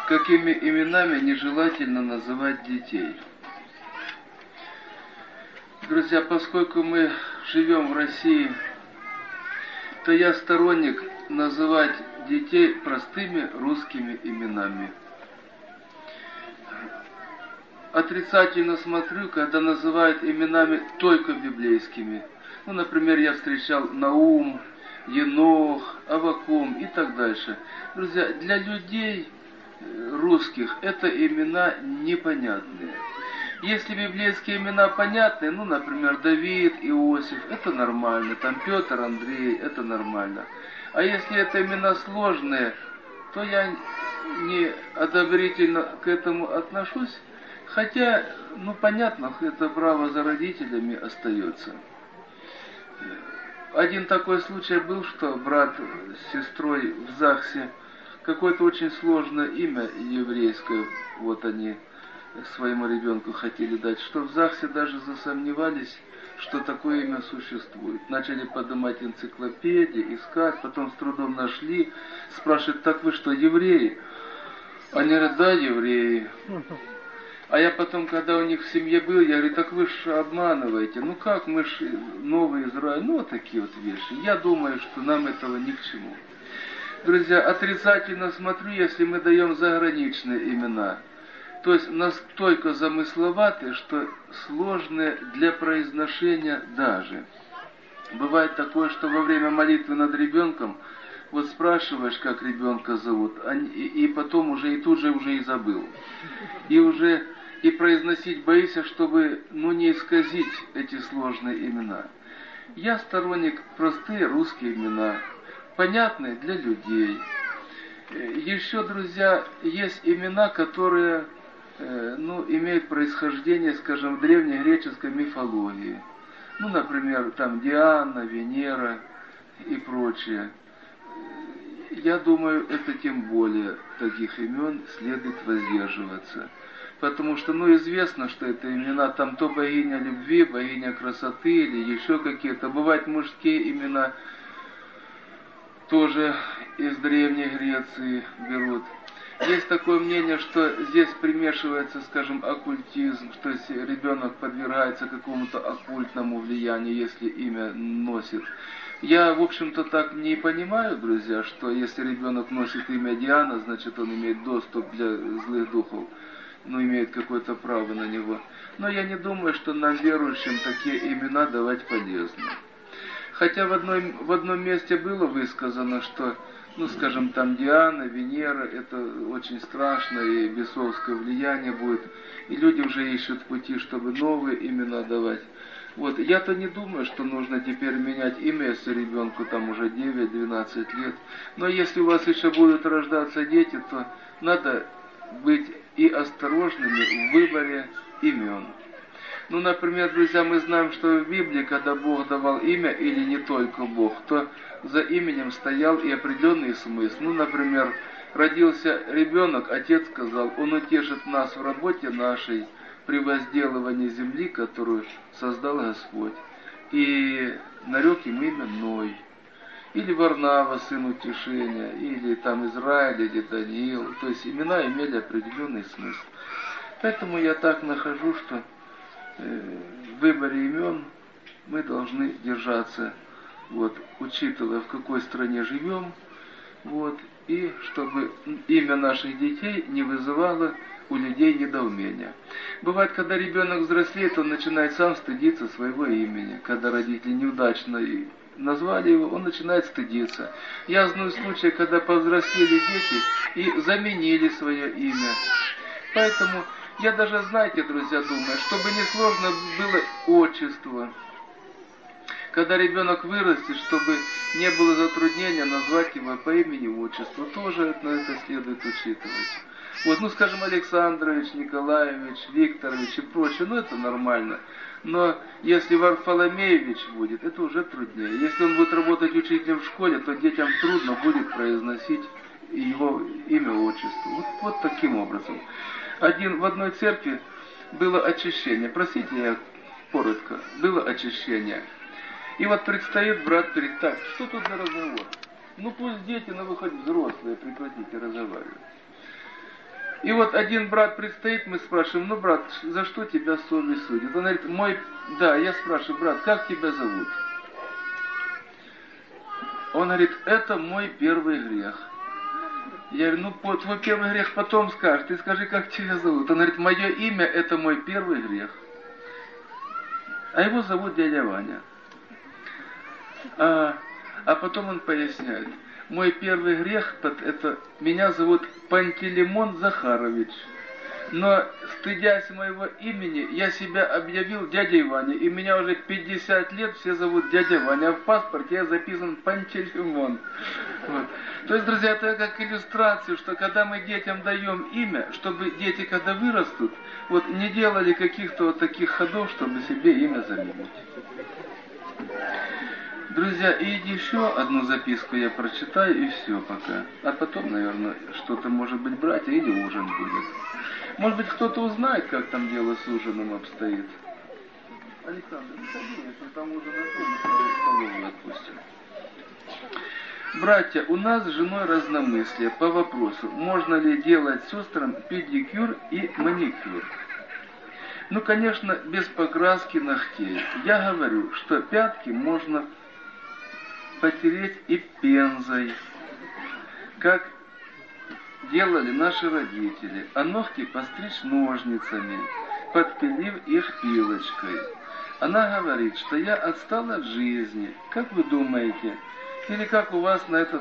какими именами нежелательно называть детей. Друзья, поскольку мы живем в России, то я сторонник называть детей простыми русскими именами. Отрицательно смотрю, когда называют именами только библейскими. Ну, например, я встречал Наум, Енох, Аввакум и так дальше. Друзья, для людей русских это имена непонятные. Если библейские имена понятны, ну, например, Давид, Иосиф, это нормально, там Петр, Андрей, это нормально. А если это имена сложные, то я не одобрительно к этому отношусь, хотя, ну, понятно, это право за родителями остается. Один такой случай был, что брат с сестрой в ЗАГСе какое-то очень сложное имя еврейское, вот они своему ребенку хотели дать, что в ЗАГСе даже засомневались, что такое имя существует. Начали поднимать энциклопедии, искать, потом с трудом нашли, спрашивают: так вы что, евреи? Они говорят: да, евреи. А я потом, когда у них в семье был, я говорю: так вы же обманываете. Ну как, мы же новый Израиль. Ну вот такие вот вещи. Я думаю, что нам этого ни к чему. Друзья, отрицательно смотрю, если мы даем заграничные имена. То есть настолько замысловатые, что сложные для произношения даже. Бывает такое, что во время молитвы над ребенком вот спрашиваешь, как ребенка зовут, и потом уже и тут же уже и забыл. И произносить боишься, чтобы, ну, не исказить эти сложные имена. Я сторонник простые русские имена, понятные для людей. Еще, друзья, есть имена, которые, ну, имеют происхождение, скажем, в древнегреческой мифологии. Ну, например, там Диана, Венера и прочее. Я думаю, это тем более таких имен следует воздерживаться. Потому что, ну, известно, что это имена, там то богиня любви, богиня красоты или еще какие-то. Бывают мужские имена, тоже из Древней Греции берут. Есть такое мнение, что здесь примешивается, скажем, оккультизм, что если ребенок подвергается какому-то оккультному влиянию, если имя носит. Я, в общем-то, так не понимаю, друзья, что если ребенок носит имя Диана, значит, он имеет доступ для злых духов, ну, имеет какое-то право на него. Но я не думаю, что нам, верующим, такие имена давать полезно. Хотя в одном месте было высказано, что, ну, скажем, там Диана, Венера, это очень страшно, и бесовское влияние будет, и люди уже ищут пути, чтобы новые имена давать. Вот, я-то не думаю, что нужно теперь менять имя, если ребенку там уже 9-12 лет. Но если у вас еще будут рождаться дети, то надо быть и осторожными в выборе имен. Ну, например, друзья, мы знаем, что в Библии, когда Бог давал имя, или не только Бог, то за именем стоял и определенный смысл. Ну, например, родился ребенок, отец сказал: он утешит нас в работе нашей, при возделывании земли, которую создал Господь. И нарек им имя Ной. Или Варнава, сын утешения, или там Израиль, или Даниил. То есть имена имели определенный смысл. Поэтому я так нахожу, что в выборе имен мы должны держаться, вот, учитывая, в какой стране живем, вот, и чтобы имя наших детей не вызывало у людей недоумения. Бывает, когда ребенок взрослеет, он начинает сам стыдиться своего имени. Когда родители неудачно назвали его, он начинает стыдиться. Я знаю случаи, когда повзрослели дети и заменили свое имя. Поэтому я даже, знаете, друзья, думаю, чтобы не сложно было отчество. Когда ребенок вырастет, чтобы не было затруднения назвать его по имени-отчеству, тоже на это следует учитывать. Вот, ну, скажем, Александрович, Николаевич, Викторович и прочее, ну, это нормально. Но если Варфоломеевич будет, это уже труднее. Если он будет работать учителем в школе, то детям трудно будет произносить его имя-отчество. Вот таким образом. В одной церкви было очищение. Простите, я коротко. Было очищение. И вот предстоит брат перед... Так, что тут за разговор? Ну пусть дети, но вы хоть взрослые, прекратите разговаривать. И вот один брат предстоит, мы спрашиваем, ну, брат, за что тебя совесть судит? Он говорит, да, я спрашиваю, брат, как тебя зовут? Он говорит, это мой первый грех. Я говорю, ну, твой первый грех потом скажешь, ты скажи, как тебя зовут. Он говорит, мое имя это мой первый грех. А его зовут дядя Ваня. А потом он поясняет, мой первый грех, это меня зовут Пантелеймон Захарович. Но, стыдясь моего имени, я себя объявил дядей Ваней, и меня уже 50 лет все зовут дядя Ваня, а в паспорте я записан Пантелеймон. Вот. То есть, друзья, это как иллюстрация, что когда мы детям даем имя, чтобы дети, когда вырастут, вот не делали каких-то вот таких ходов, чтобы себе имя заменить. Друзья, и еще одну записку я прочитаю, и все пока. А потом, наверное, что-то, может быть, братья или ужин будет. Может быть, кто-то узнает, как там дело с ужином обстоит. Александр, не ходи, если там ужин готов, в столовую отпустим. Братья, у нас с женой разномыслие по вопросу, можно ли делать сестрам педикюр и маникюр. Ну, конечно, без покраски ногтей. Я говорю, что пятки можно потереть и пензой, как делали наши родители, а ногти постричь ножницами, подпилив их пилочкой. Она говорит, что я отстала от жизни. Как вы думаете, или как у вас этот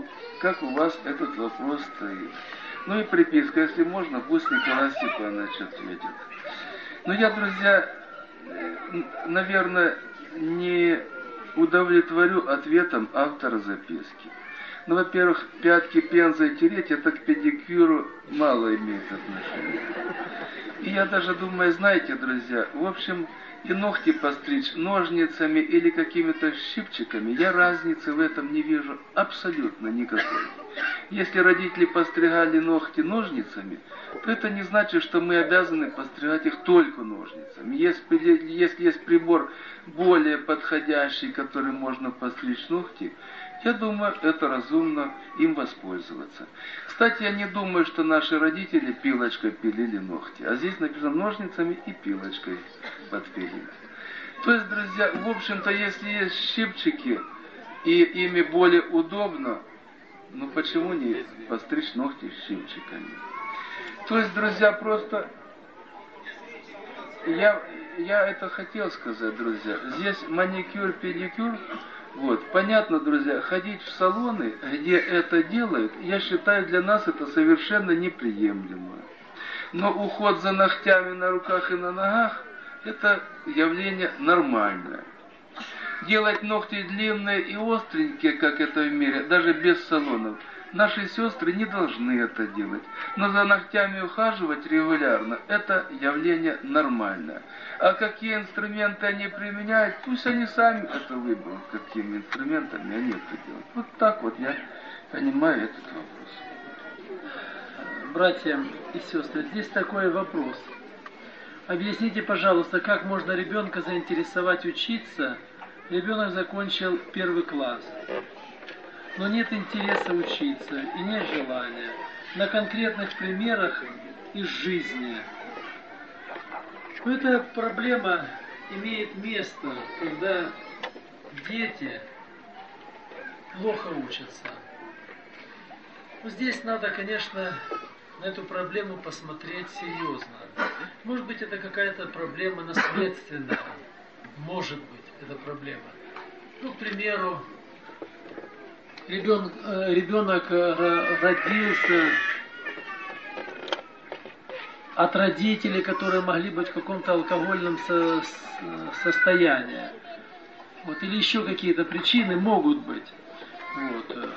вопрос стоит? Ну и приписка, если можно, пусть Николай Степанович ответит. Но я, друзья, наверное, не удовлетворю ответом автора записки. Ну, во-первых, пятки пензой тереть, это к педикюру мало имеет отношения. И я даже думаю, знаете, друзья, в общем, и ногти постричь ножницами или какими-то щипчиками, я разницы в этом не вижу абсолютно никакой. Если родители постригали ногти ножницами, то это не значит, что мы обязаны постригать их только ножницами. Если есть прибор более подходящий, которым можно постричь ногти, я думаю, это разумно им воспользоваться. Кстати, я не думаю, что наши родители пилочкой пилили ногти. А здесь написано ножницами и пилочкой подпилили. То есть, друзья, в общем-то, если есть щипчики, и ими более удобно, ну почему не постричь ногти щипчиками? То есть, друзья, просто... Я это хотел сказать, друзья. Здесь маникюр, педикюр... Вот, понятно, друзья, ходить в салоны, где это делают, я считаю, для нас это совершенно неприемлемо. Но уход за ногтями на руках и на ногах, это явление нормальное. Делать ногти длинные и остренькие, как это в мире, даже без салонов, наши сестры не должны это делать. Но за ногтями ухаживать регулярно, это явление нормальное. А какие инструменты они применяют, пусть они сами это выберут, какими инструментами они это делают. Вот так вот я понимаю этот вопрос. Братья и сестры, здесь такой вопрос. Объясните, пожалуйста, как можно ребенка заинтересовать учиться? Ребенок закончил 1 класс, но нет интереса учиться и нет желания. На конкретных примерах из жизни. Но эта проблема имеет место, когда дети плохо учатся. Но здесь надо, конечно, на эту проблему посмотреть серьезно. Может быть, это какая-то проблема наследственная. Может быть, это проблема. Ну, к примеру, ребенок родился от родителей, которые могли быть в каком-то алкогольном состоянии. Вот, или еще какие-то причины могут быть. Вот.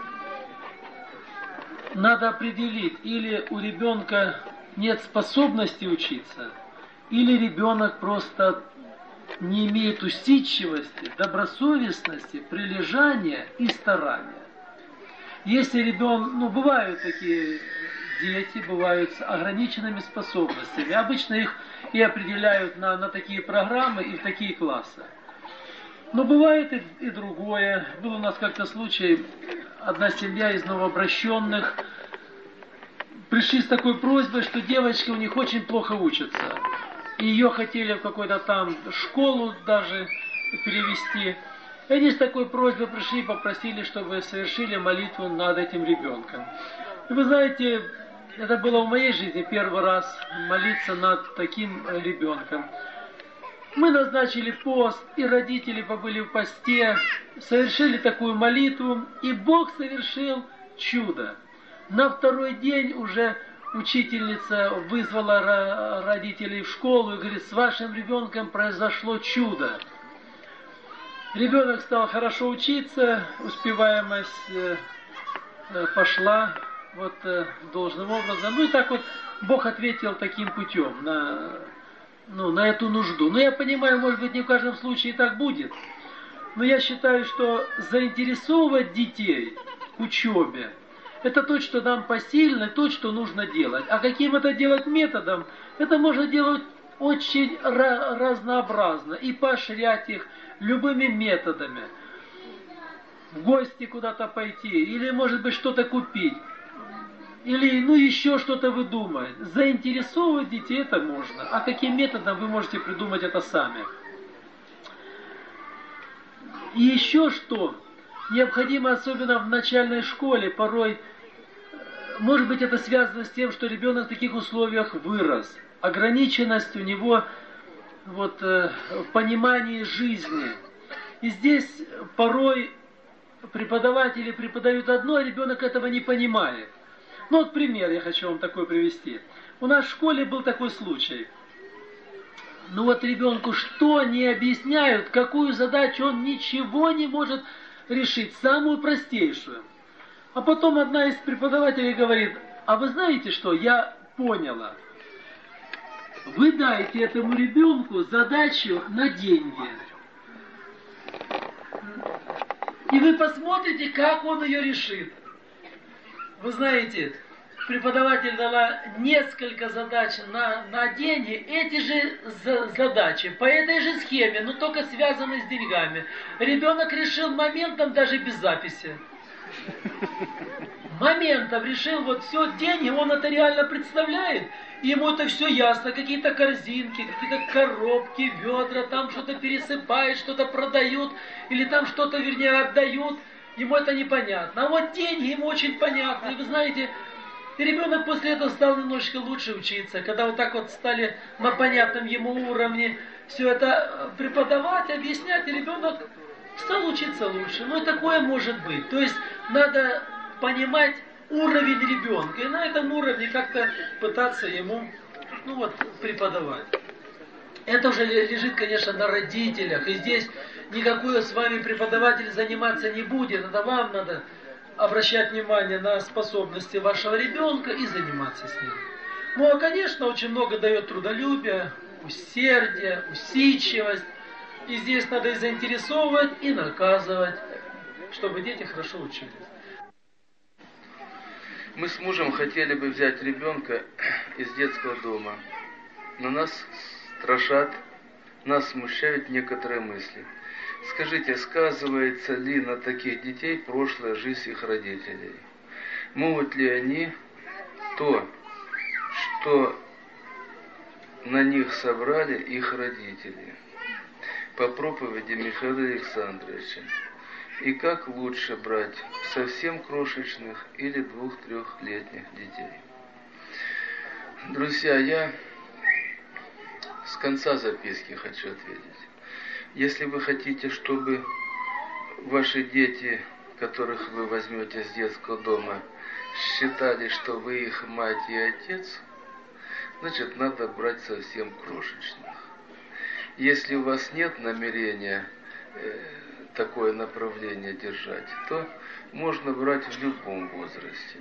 Надо определить, или у ребенка нет способности учиться, или ребенок просто не имеет усидчивости, добросовестности, прилежания и старания. Если ребенок, бывают такие дети, бывают с ограниченными способностями. Обычно их и определяют на такие программы и в такие классы. Но бывает и другое. Был у нас как-то случай, одна семья из новообращенных пришли с такой просьбой, что девочки у них очень плохо учатся. И ее хотели в какую-то там школу даже перевести. И они с такой просьбой пришли и попросили, чтобы совершили молитву над этим ребенком. И вы знаете, это было в моей жизни первый раз молиться над таким ребенком. Мы назначили пост, и родители побыли в посте, совершили такую молитву, и Бог совершил чудо. На второй день уже учительница вызвала родителей в школу и говорит: с вашим ребенком произошло чудо. Ребенок стал хорошо учиться, успеваемость пошла вот должным образом. Ну и так вот Бог ответил таким путем на эту нужду. Но я понимаю, может быть, не в каждом случае так будет. Но я считаю, что заинтересовывать детей к учебе — это то, что нам посильно, то, что нужно делать. А каким это делать методом? Это можно делать очень разнообразно и поощрять их любыми методами. В гости куда-то пойти, или, может быть, что-то купить, или, еще что-то выдумать. Заинтересовывать детей это можно. А каким методом вы можете придумать это сами? И еще что? Необходимо, особенно в начальной школе, порой, может быть, это связано с тем, что ребенок в таких условиях вырос. Ограниченность у него в понимании жизни. И здесь порой преподаватели преподают одно, а ребенок этого не понимает. Ну вот пример я хочу вам такой привести. У нас в школе был такой случай. Ну вот ребенку что не объясняют, какую задачу он ничего не может решить, самую простейшую. А потом одна из преподавателей говорит: а вы знаете что, я поняла. Вы дайте этому ребенку задачу на деньги. И вы посмотрите, как он ее решит. Вы знаете, преподаватель дала несколько задач на деньги, эти же задачи, по этой же схеме, но только связанные с деньгами. Ребенок решил моментом, даже без записи. Моментом решил, вот все, деньги, он это реально представляет. И ему это все ясно, какие-то корзинки, какие-то коробки, ведра, там что-то пересыпают, что-то продают, или там что-то, вернее, отдают. Ему это непонятно. А вот деньги ему очень понятно. И вы знаете, и ребенок после этого стал немножечко лучше учиться. Когда вот так вот стали на понятном ему уровне все это преподавать, объяснять, и ребенок стал учиться лучше. Ну и такое может быть. То есть надо понимать уровень ребенка. И на этом уровне как-то пытаться ему преподавать. Это уже лежит, конечно, на родителях. И здесь никакой с вами преподаватель заниматься не будет. Это вам надо обращать внимание на способности вашего ребенка и заниматься с ним. Ну, а, конечно, очень много дает трудолюбия, усердия, усидчивость. И здесь надо и заинтересовывать, и наказывать, чтобы дети хорошо учились. Мы с мужем хотели бы взять ребенка из детского дома, но нас страшат, нас смущают некоторые мысли. Скажите, сказывается ли на таких детей прошлая жизнь их родителей? Могут ли они то, что на них собрали их родители? По проповеди Михаила Александровича. И как лучше брать совсем крошечных или 2-3-летних детей? Друзья, я с конца записки хочу ответить. Если вы хотите, чтобы ваши дети, которых вы возьмете с детского дома, считали, что вы их мать и отец, значит, надо брать совсем крошечных. Если у вас нет намерения такое направление держать, то можно брать в любом возрасте.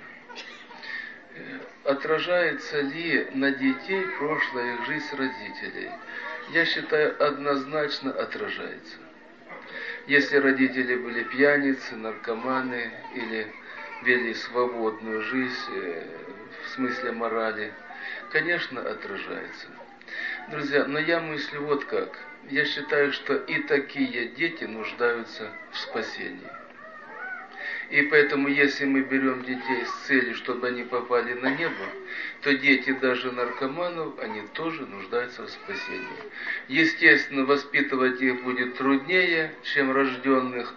Отражается ли на детей прошлая их жизнь родителей? Я считаю, однозначно отражается. Если родители были пьяницы, наркоманы или вели свободную жизнь в смысле морали, конечно, отражается. Друзья, но я мыслю вот как. Я считаю, что и такие дети нуждаются в спасении. И поэтому, если мы берем детей с целью, чтобы они попали на небо, то дети даже наркоманов, они тоже нуждаются в спасении. Естественно, воспитывать их будет труднее, чем рожденных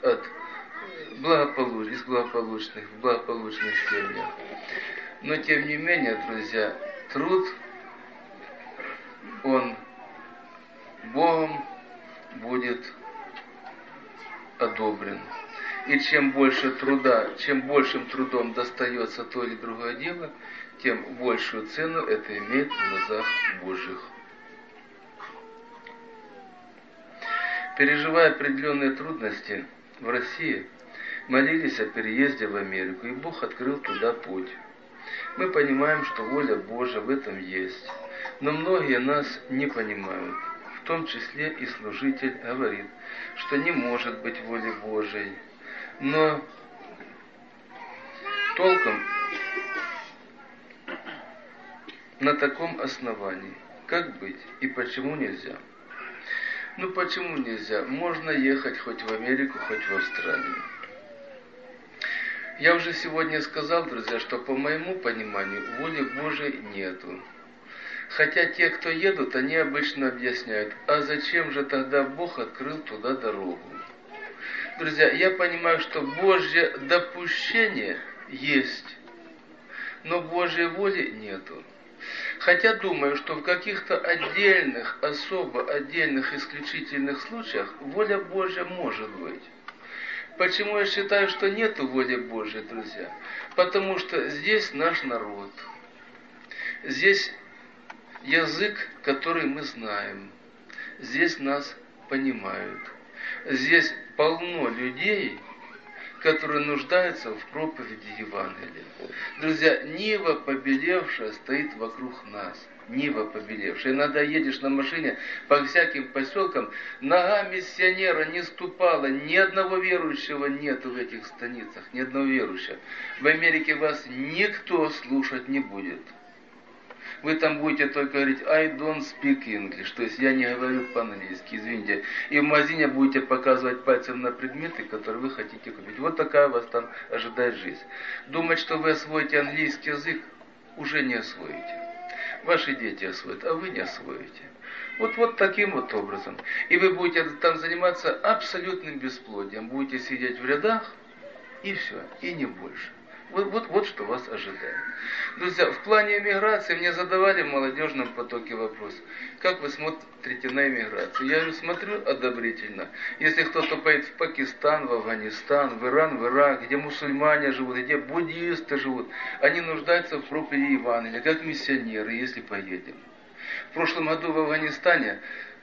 из благополучных семьях. Но, тем не менее, друзья, труд, он Богом будет одобрен. И чем больше труда, чем большим трудом достается то или другое дело, тем большую цену это имеет в глазах Божьих. Переживая определенные трудности в России, молились о переезде в Америку, и Бог открыл туда путь. Мы понимаем, что воля Божия в этом есть, но многие нас не понимают. В том числе и служитель говорит, что не может быть воли Божией. Но толком на таком основании, как быть и почему нельзя? Ну почему нельзя? Можно ехать хоть в Америку, хоть в Австралию. Я уже сегодня сказал, друзья, что по моему пониманию воли Божией нету. Хотя те, кто едут, они обычно объясняют, а зачем же тогда Бог открыл туда дорогу? Друзья, я понимаю, что Божье допущение есть, но Божьей воли нету. Хотя думаю, что в каких-то отдельных, особо отдельных, исключительных случаях воля Божья может быть. Почему я считаю, что нету воли Божьей, друзья? Потому что здесь наш народ. Здесь язык, который мы знаем. Здесь нас понимают. Здесь полно людей, которые нуждаются в проповеди Евангелия. Друзья, нива побелевшая стоит вокруг нас. Нива побелевшая. Иногда едешь на машине по всяким поселкам, нога миссионера не ступала, ни одного верующего нету в этих станицах, ни одного верующего. В Америке вас никто слушать не будет. Вы там будете только говорить I don't speak English, то есть я не говорю по-английски, извините. И в магазине будете показывать пальцем на предметы, которые вы хотите купить. Вот такая вас там ожидает жизнь. Думать, что вы освоите английский язык, уже не освоите. Ваши дети освоят, а вы не освоите. Вот таким вот образом. И вы будете там заниматься абсолютным бесплодием. Будете сидеть в рядах, и все, и не больше. Вот что вас ожидает. Друзья, в плане эмиграции мне задавали в молодежном потоке вопрос. Как вы смотрите на эмиграцию? Я говорю, смотрю одобрительно. Если кто-то поедет в Пакистан, в Афганистан, в Иран, в Ирак, где мусульмане живут, где буддисты живут, они нуждаются в проповеди Евангелия, как миссионеры, если поедем. В прошлом году в Афганистане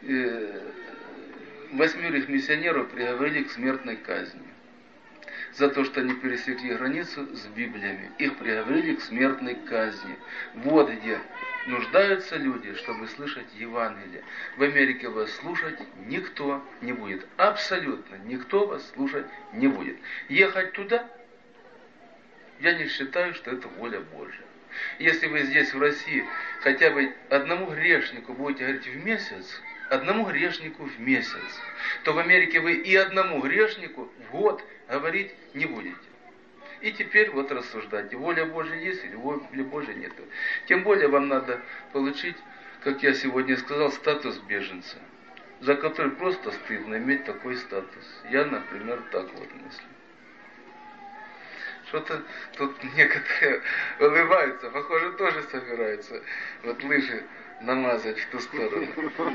8 миссионеров приговорили к смертной казни. За то, что они пересекли границу с Библиями. Их приговорили к смертной казни. Вот где нуждаются люди, чтобы слышать Евангелие. В Америке вас слушать никто не будет. Абсолютно никто вас слушать не будет. Ехать туда, я не считаю, что это воля Божья. Если вы здесь, в России, хотя бы одному грешнику будете говорить в месяц, то в Америке вы и одному грешнику в год говорить не будете. И теперь вот рассуждайте, воля Божья есть или воли Божьей нет. Тем более вам надо получить, как я сегодня сказал, статус беженца, за который просто стыдно иметь такой статус. Я, например, так вот мыслю. Что-то тут некоторые улыбаются, похоже, тоже собираются вот лыжи намазать в ту сторону.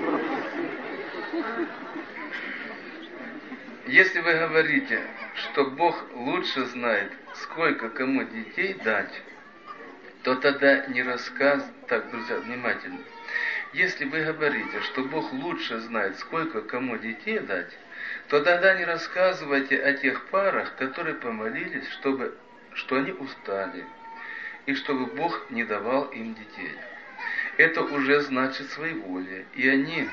Если вы говорите, что Бог лучше знает, сколько кому детей дать, то тогда не Так, друзья, внимательно. Если вы говорите, что Бог лучше знает, сколько кому детей дать, то тогда не рассказывайте о тех парах, которые помолились, что они устали, и чтобы Бог не давал им детей. Это уже значит своеволие, и они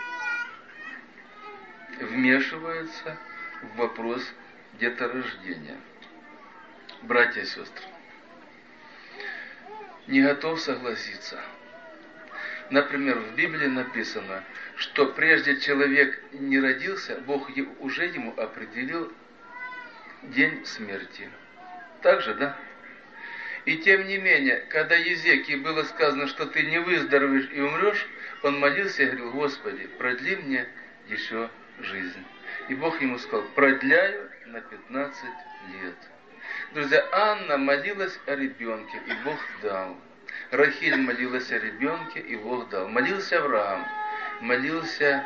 вмешиваются в вопрос деторождения. Братья и сестры, не готов согласиться. Например, в Библии написано, что прежде человек не родился, Бог уже ему определил день смерти. Так же, да? И тем не менее, когда Езекии было сказано, что ты не выздоровеешь и умрешь, он молился и говорил: Господи, продли мне еще жизнь. И Бог ему сказал: продляю на 15 лет. Друзья, Анна молилась о ребенке, и Бог дал. Рахиль молилась о ребенке, и Бог дал. Молился Авраам, молился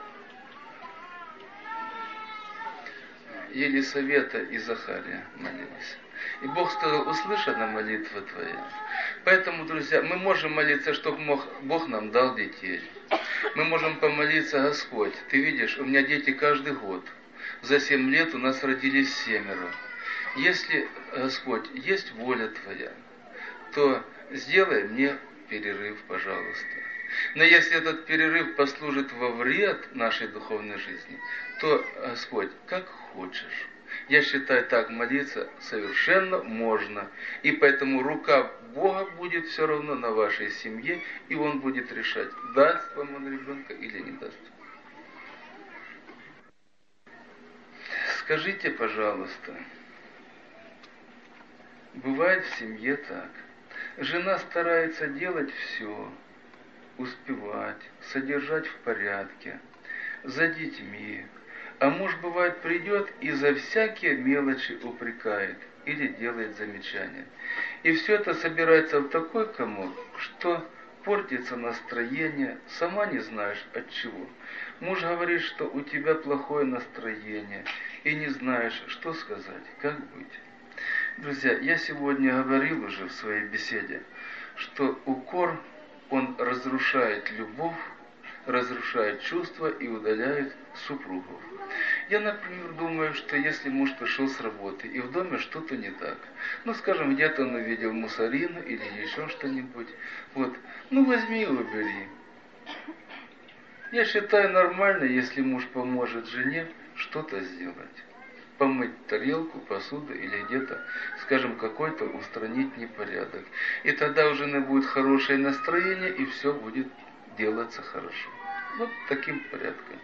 Елисавета и Захария молилась. И Бог сказал: услышана молитва твоя. Поэтому, друзья, мы можем молиться, чтобы Бог нам дал детей. Мы можем помолиться: Господь, ты видишь, у меня дети каждый год. За 7 лет у нас родились 7. Если, Господь, есть воля твоя, то сделай мне перерыв, пожалуйста. Но если этот перерыв послужит во вред нашей духовной жизни, то, Господь, как хочешь. Я считаю, так молиться совершенно можно. И поэтому рука Бога будет все равно на вашей семье, и Он будет решать, даст вам он ребенка или не даст. Скажите, пожалуйста, бывает в семье так. Жена старается делать все, успевать, содержать в порядке, за детьми. А муж, бывает, придет и за всякие мелочи упрекает или делает замечания. И все это собирается в такой комок, что портится настроение, сама не знаешь от чего. Муж говорит, что у тебя плохое настроение, и не знаешь, что сказать, как быть. Друзья, я сегодня говорил уже в своей беседе, что укор, он разрушает любовь, разрушает чувства и удаляет супругов. Я, например, думаю, что если муж пришел с работы и в доме что-то не так, ну, скажем, где-то он увидел мусорину или еще что-нибудь, вот, ну, возьми и убери. Я считаю нормально, если муж поможет жене что-то сделать. Помыть тарелку, посуду или где-то, скажем, какой-то устранить непорядок. И тогда у жены будет хорошее настроение, и все будет делаться хорошо. Вот таким порядком.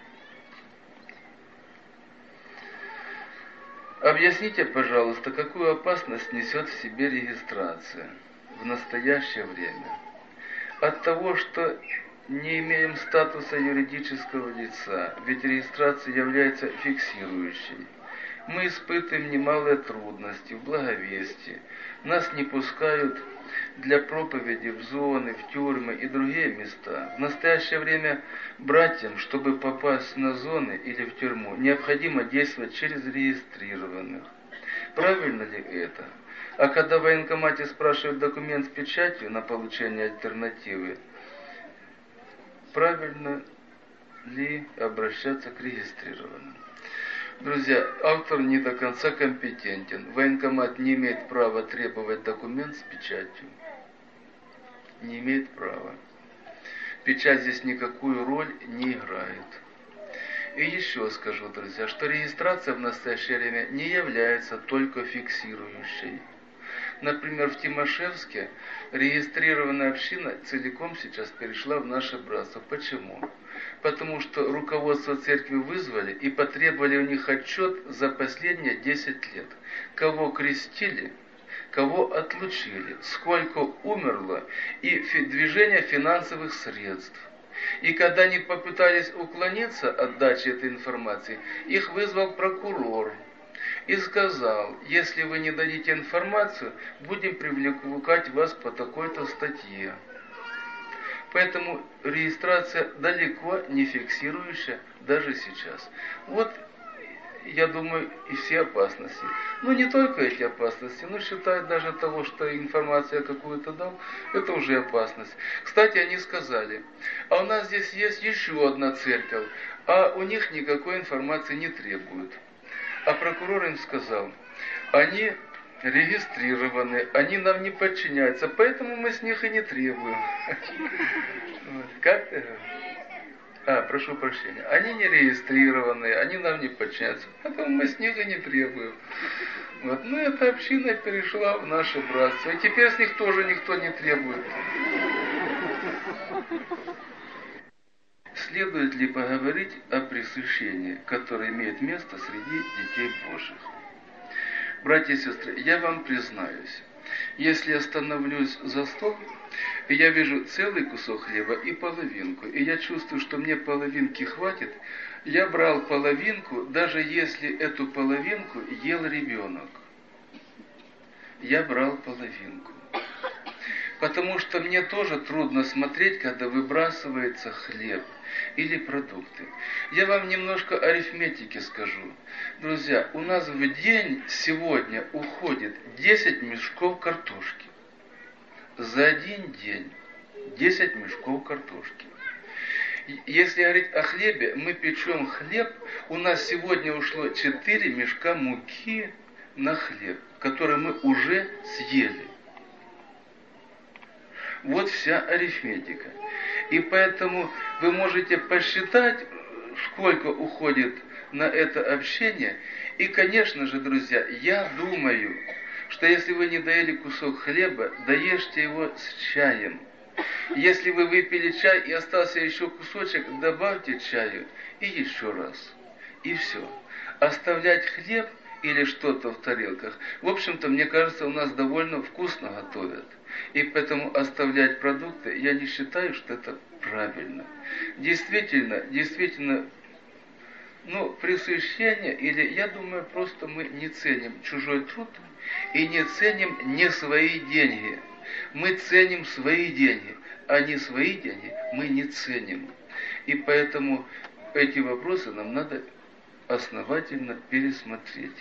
Объясните, пожалуйста, какую опасность несет в себе регистрация в настоящее время? От того, что не имеем статуса юридического лица, ведь регистрация является фиксирующей. Мы испытываем немалые трудности в благовестии. Нас не пускают для проповеди в зоны, в тюрьмы и другие места. В настоящее время братьям, чтобы попасть на зоны или в тюрьму, необходимо действовать через регистрированных. Правильно ли это? А когда в военкомате спрашивают документ с печатью на получение альтернативы, правильно ли обращаться к регистрированным? Друзья, автор не до конца компетентен. Военкомат не имеет права требовать документ с печатью. Не имеет права. Печать здесь никакую роль не играет. И еще скажу, друзья, что регистрация в настоящее время не является только фиксирующей. Например, в Тимошевске регистрированная община целиком сейчас перешла в наше братство. Почему? Потому что руководство церкви вызвали и потребовали у них отчет за последние 10 лет. Кого крестили, кого отлучили, сколько умерло и движение финансовых средств. И когда они попытались уклониться от дачи этой информации, их вызвал прокурор и сказал: если вы не дадите информацию, будем привлекать вас по такой-то статье. Поэтому регистрация далеко не фиксирующая даже сейчас. Вот, я думаю, и все опасности. Но не только эти опасности, но считают даже того, что информация какую-то дал, это уже опасность. Кстати, они сказали: а у нас здесь есть еще одна церковь, а у них никакой информации не требуют. А прокурор им сказал: они регистрированы, они нам не подчиняются, поэтому мы с них и не требуем. Как ты говоришь? Прошу прощения. Они не регистрированы, они нам не подчиняются, поэтому мы с них и не требуем. Вот. Ну, эта община перешла в наше братство, и теперь с них тоже никто не требует. Следует ли поговорить о пресыщении, которое имеет место среди детей Божьих? Братья и сестры, я вам признаюсь, если я становлюсь за стол, и я вижу целый кусок хлеба и половинку, и я чувствую, что мне половинки хватит, я брал половинку, даже если эту половинку ел ребенок. Я брал половинку. Потому что мне тоже трудно смотреть, когда выбрасывается хлеб или продукты. Я вам немножко арифметики скажу. Друзья, у нас в день сегодня уходит 10 мешков картошки. За один день 10 мешков картошки. Если говорить о хлебе, мы печем хлеб, у нас сегодня ушло 4 мешка муки на хлеб, который мы уже съели. Вот вся арифметика. И поэтому вы можете посчитать, сколько уходит на это общение. И, конечно же, друзья, я думаю, что если вы не доели кусок хлеба, доешьте его с чаем. Если вы выпили чай и остался еще кусочек, добавьте чаю и еще раз. И все. Оставлять хлеб или что-то в тарелках, в общем-то, мне кажется, у нас довольно вкусно готовят. И поэтому оставлять продукты, я не считаю, что это правильно. Действительно, пресыщение, или, я думаю, просто мы не ценим чужой труд и не ценим не свои деньги. Мы ценим свои деньги, а не свои деньги мы не ценим. И поэтому эти вопросы нам надо основательно пересмотреть.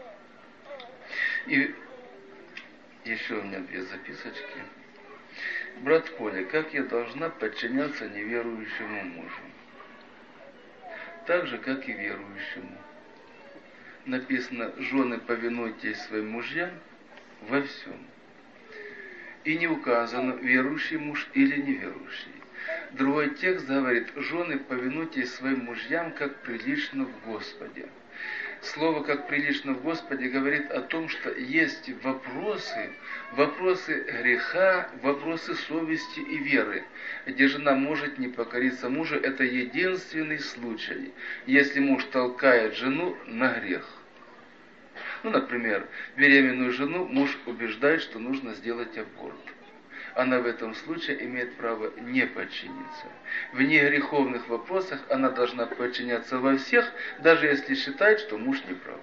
И еще у меня 2 записочки. Брат Коля, как я должна подчиняться неверующему мужу? Так же, как и верующему. Написано, жены, повинуйтесь своим мужьям во всем. И не указано, верующий муж или неверующий. Другой текст говорит, жены, повинуйтесь своим мужьям, как прилично в Господе. Слово «как прилично в Господе» говорит о том, что есть вопросы греха, вопросы совести и веры, где жена может не покориться мужу. Это единственный случай, если муж толкает жену на грех. Например, беременную жену муж убеждает, что нужно сделать аборт. Она в этом случае имеет право не подчиниться. В негреховных вопросах она должна подчиняться во всех, даже если считает, что муж не прав.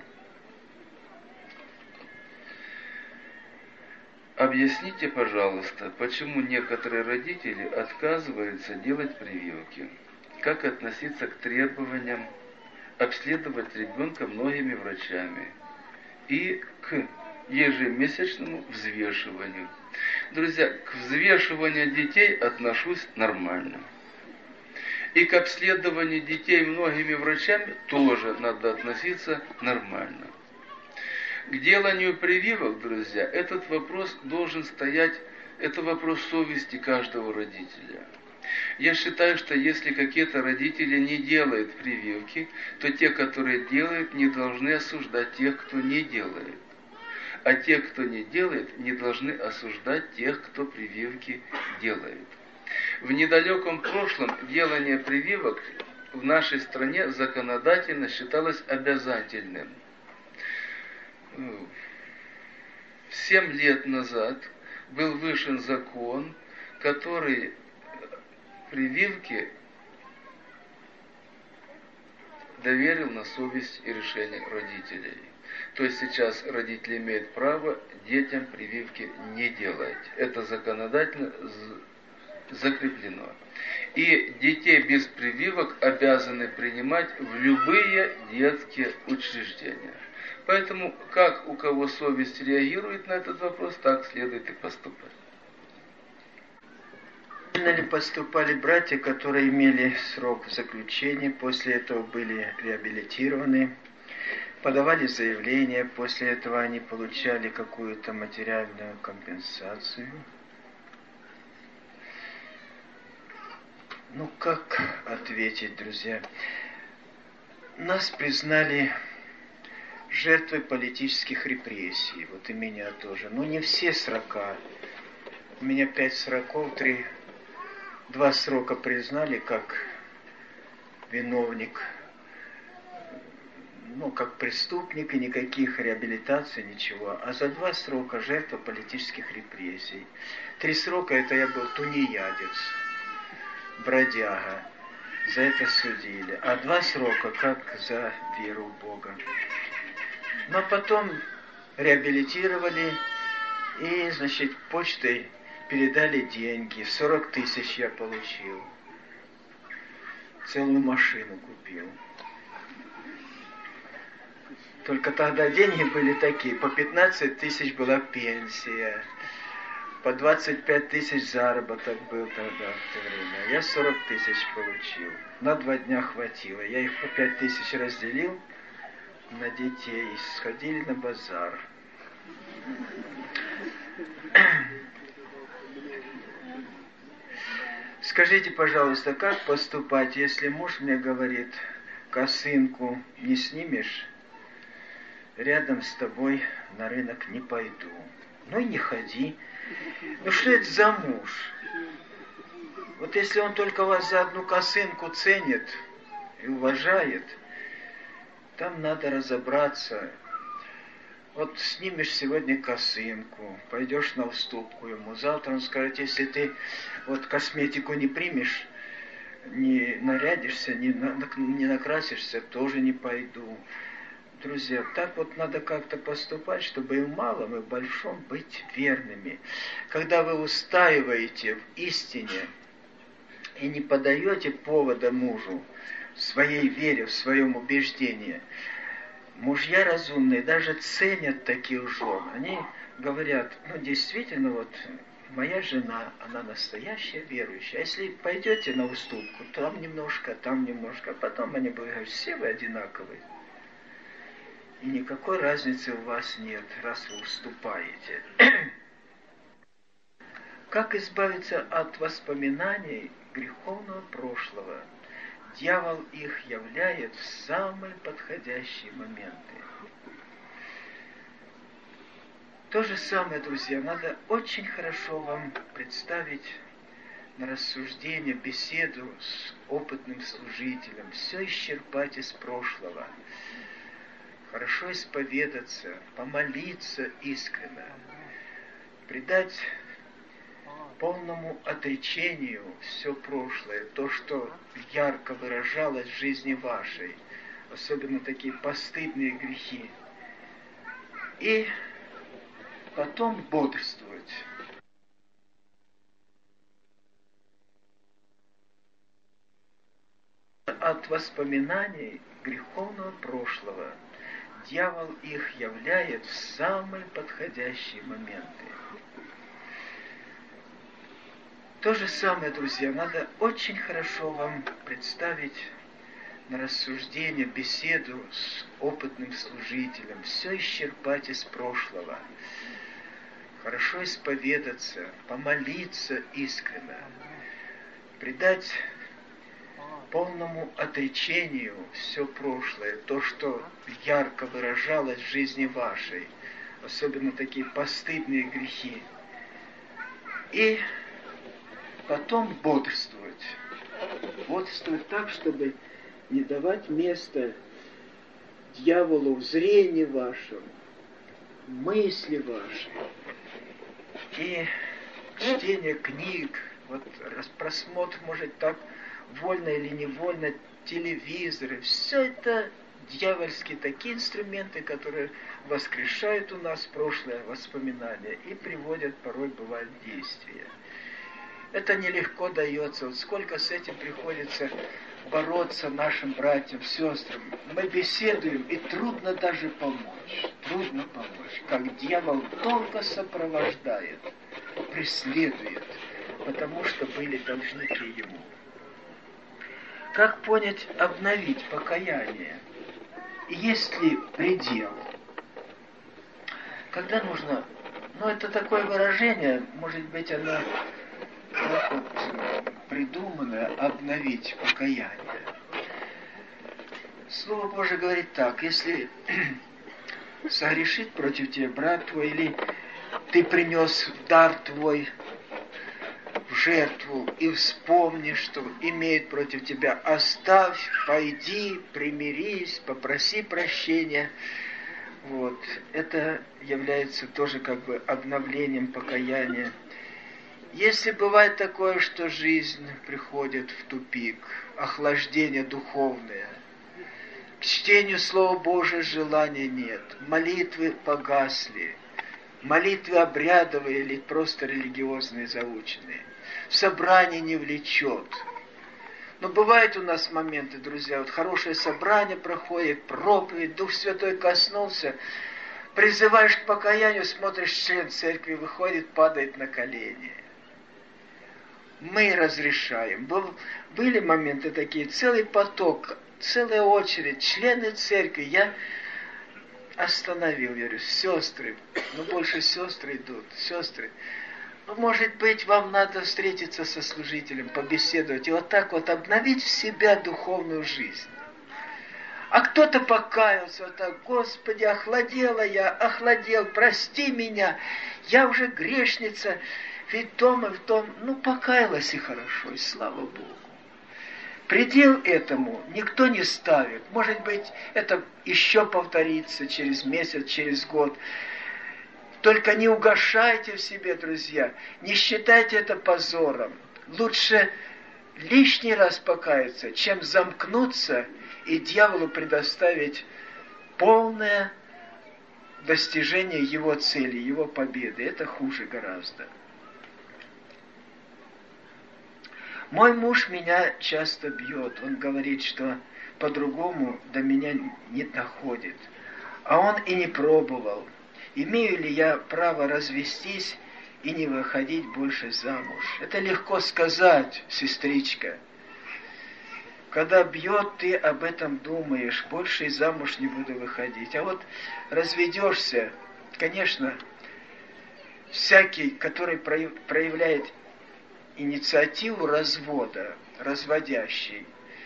Объясните, пожалуйста, почему некоторые родители отказываются делать прививки? Как относиться к требованиям обследовать ребенка многими врачами и к ежемесячному взвешиванию? Друзья, к взвешиванию детей отношусь нормально. И к обследованию детей многими врачами тоже надо относиться нормально. К деланию прививок, друзья, этот вопрос должен стоять, это вопрос совести каждого родителя. Я считаю, что если какие-то родители не делают прививки, то те, которые делают, не должны осуждать тех, кто не делает. А те, кто не делает, не должны осуждать тех, кто прививки делает. В недалеком прошлом делание прививок в нашей стране законодательно считалось обязательным. 7 лет назад был вышен закон, который прививки доверил на совесть и решение родителей. То есть сейчас родители имеют право детям прививки не делать. Это законодательно закреплено. И детей без прививок обязаны принимать в любые детские учреждения. Поэтому, как у кого совесть реагирует на этот вопрос, так следует и поступать. Правильно ли поступали братья, которые имели срок заключения, после этого были реабилитированы, подавали заявление, после этого они получали какую-то материальную компенсацию? Как ответить, друзья? Нас признали жертвой политических репрессий, вот и меня тоже. Не все срока. У меня 5 сроков, 2 срока признали как виновник. как преступник, и никаких реабилитаций, ничего. А за 2 срока жертва политических репрессий. 3 срока это я был тунеядец, бродяга. За это судили. А 2 срока как за веру в Бога. Но потом реабилитировали и, значит, почтой передали деньги. 40 тысяч я получил. Целую машину купил. Только тогда деньги были такие. По 15 тысяч была пенсия. По 25 тысяч заработок был тогда в то время. Я 40 тысяч получил. На 2 дня хватило. Я их по 5 тысяч разделил на детей. Сходили на базар. Скажите, пожалуйста, как поступать, если муж мне говорит: косынку не снимешь, рядом с тобой на рынок не пойду. Ну и не ходи. Ну что это за муж? Вот если он только вас за одну косынку ценит и уважает, там надо разобраться. Вот снимешь сегодня косынку, пойдешь на уступку ему. Завтра он скажет: если ты вот косметику не примешь, не нарядишься, не накрасишься, тоже не пойду. Друзья, так вот надо как-то поступать, чтобы и в малом, и в большом быть верными. Когда вы устаиваете в истине и не подаете повода мужу в своей вере, в своем убеждении, мужья разумные даже ценят таких жен. Они говорят: действительно, вот моя жена, она настоящая верующая. А если пойдете на уступку, там немножко, а потом они будут говорить: все вы одинаковые. И никакой разницы у вас нет, раз вы уступаете. Как избавиться от воспоминаний греховного прошлого? Дьявол их являет в самые подходящие моменты. То же самое, друзья, надо очень хорошо вам представить на рассуждение, беседу с опытным служителем, все исчерпать из прошлого. Хорошо исповедаться, помолиться искренне, предать полному отречению все прошлое, то, что ярко выражалось в жизни вашей, особенно такие постыдные грехи, и потом бодрствовать. От воспоминаний греховного прошлого дьявол их являет в самые подходящие моменты. То же самое, друзья, надо очень хорошо вам представить на рассуждение, беседу с опытным служителем, все исчерпать из прошлого. Хорошо исповедаться, помолиться искренне, предать полному отречению все прошлое, то, что ярко выражалось в жизни вашей, особенно такие постыдные грехи, и потом бодрствовать. Бодрствовать так, чтобы не давать места дьяволу в зрении вашем, мысли вашей. И чтение книг, вот просмотр, может, так вольно или невольно, телевизоры, все это дьявольские такие инструменты, которые воскрешают у нас прошлое воспоминания и приводят, порой бывает, в действие. Это нелегко дается. Вот сколько с этим приходится бороться нашим братьям, сестрам. Мы беседуем, и трудно даже помочь. Трудно помочь. Как дьявол долго сопровождает, преследует, потому что были должники ему. Как понять, обновить покаяние? Есть ли предел? Когда нужно... это такое выражение, может быть, оно придуманное, обновить покаяние. Слово Божие говорит так: если согрешит против тебя брат твой, или ты принес в дар твой в жертву и вспомни, что имеет против тебя. Оставь, пойди, примирись, попроси прощения. Вот. Это является тоже как бы обновлением покаяния. Если бывает такое, что жизнь приходит в тупик, охлаждение духовное, к чтению Слова Божия желания нет, молитвы погасли, молитвы обрядовые или просто религиозные заученные, в собрание не влечет. Но бывают у нас моменты, друзья, вот хорошее собрание проходит, проповедь, Дух Святой коснулся, призываешь к покаянию, смотришь, член церкви выходит, падает на колени. Мы разрешаем. Были моменты такие, целый поток, целая очередь, члены церкви. Я остановил, я говорю, сестры, больше сестры идут, сестры. Может быть, вам надо встретиться со служителем, побеседовать, и вот так вот обновить в себя духовную жизнь. А кто-то покаялся, вот так, Господи, охладела я, охладел, прости меня, я уже грешница. Ведь в том, покаялась и хорошо, и слава Богу. Предел этому никто не ставит. Может быть, это еще повторится через месяц, через год. Только не угашайте в себе, друзья. Не считайте это позором. Лучше лишний раз покаяться, чем замкнуться и дьяволу предоставить полное достижение его цели, его победы. Это хуже гораздо. Мой муж меня часто бьет. Он говорит, что по-другому до меня не доходит. А он и не пробовал. Имею ли я право развестись и не выходить больше замуж? Это легко сказать, сестричка. Когда бьет, ты об этом думаешь. Больше и замуж не буду выходить. А вот разведешься, конечно, всякий, который проявляет инициативу развода, разводящий,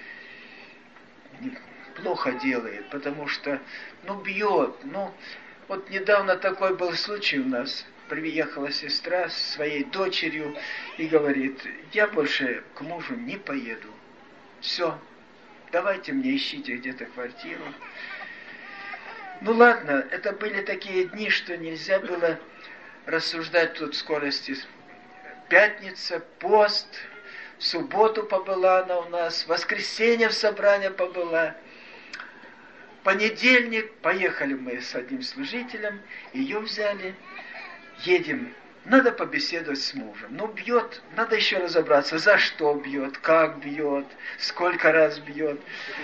плохо делает, потому что, бьет. Вот недавно такой был случай у нас. Приехала сестра с своей дочерью и говорит, я больше к мужу не поеду. Все, давайте мне ищите где-то квартиру. Ладно, это были такие дни, что нельзя было рассуждать тут в скорости. Пятница, пост, в субботу побыла она у нас, в воскресенье в собрание побыла. Понедельник, поехали мы с одним служителем, ее взяли, едем, надо побеседовать с мужем. Бьет, надо еще разобраться, за что бьет, как бьет, сколько раз бьет.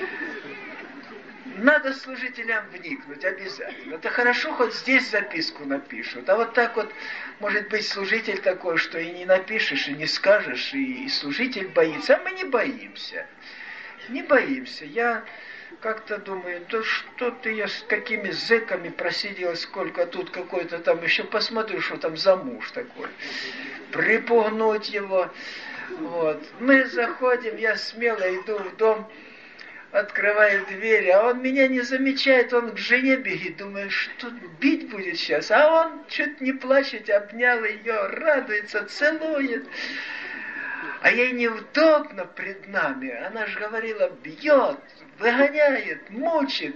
Надо служителям вникнуть обязательно. Это хорошо, хоть здесь записку напишут. А вот так вот, может быть, служитель такой, что и не напишешь, и не скажешь, и служитель боится. А мы не боимся. Не боимся. Я как-то думаю, да что-то я с какими зэками просидел, сколько тут какой-то там, еще посмотрю, что там за муж такой. Припугнуть его. Вот. Мы заходим, я смело иду в дом, открываю двери, а он меня не замечает, он к жене бегит, думаю, что бить будет сейчас. А он чуть не плачет, обнял ее, радуется, целует. А ей неудобно пред нами. Она же говорила, бьет, выгоняет, мучит.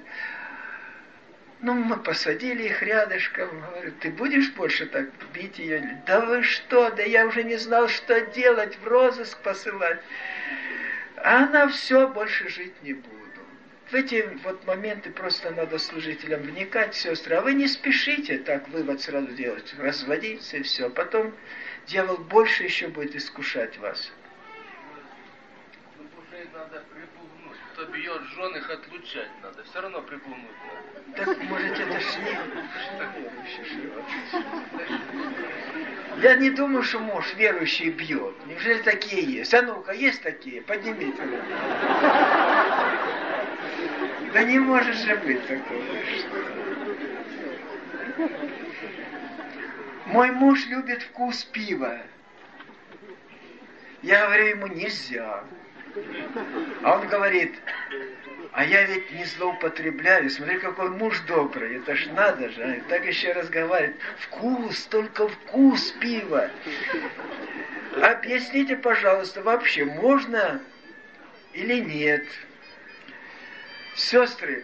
Мы посадили их рядышком. Говорю, ты будешь больше так бить ее? Да вы что, да я уже не знал, что делать, в розыск посылать. А она все, больше жить не буду. В эти вот моменты просто надо служителям вникать, сестры. А вы не спешите так вывод сразу делать, разводиться и все. Потом дьявол больше еще будет искушать вас. Мужей надо припугнуть. Кто бьет жен, их отлучать надо. Все равно припугнуть надо. Так, может, это ж не верующий. Я не думаю, что муж верующий бьет. Неужели такие есть? А ну-ка, есть такие? Поднимите руку. Да не может же быть такого. Мой муж любит вкус пива. Я говорю ему, нельзя. А он говорит, а я ведь не злоупотребляю. Смотри, какой муж добрый. Это ж надо же. И так еще разговаривает. Вкус, только вкус пива. Объясните, пожалуйста, вообще можно или нет? Сестры,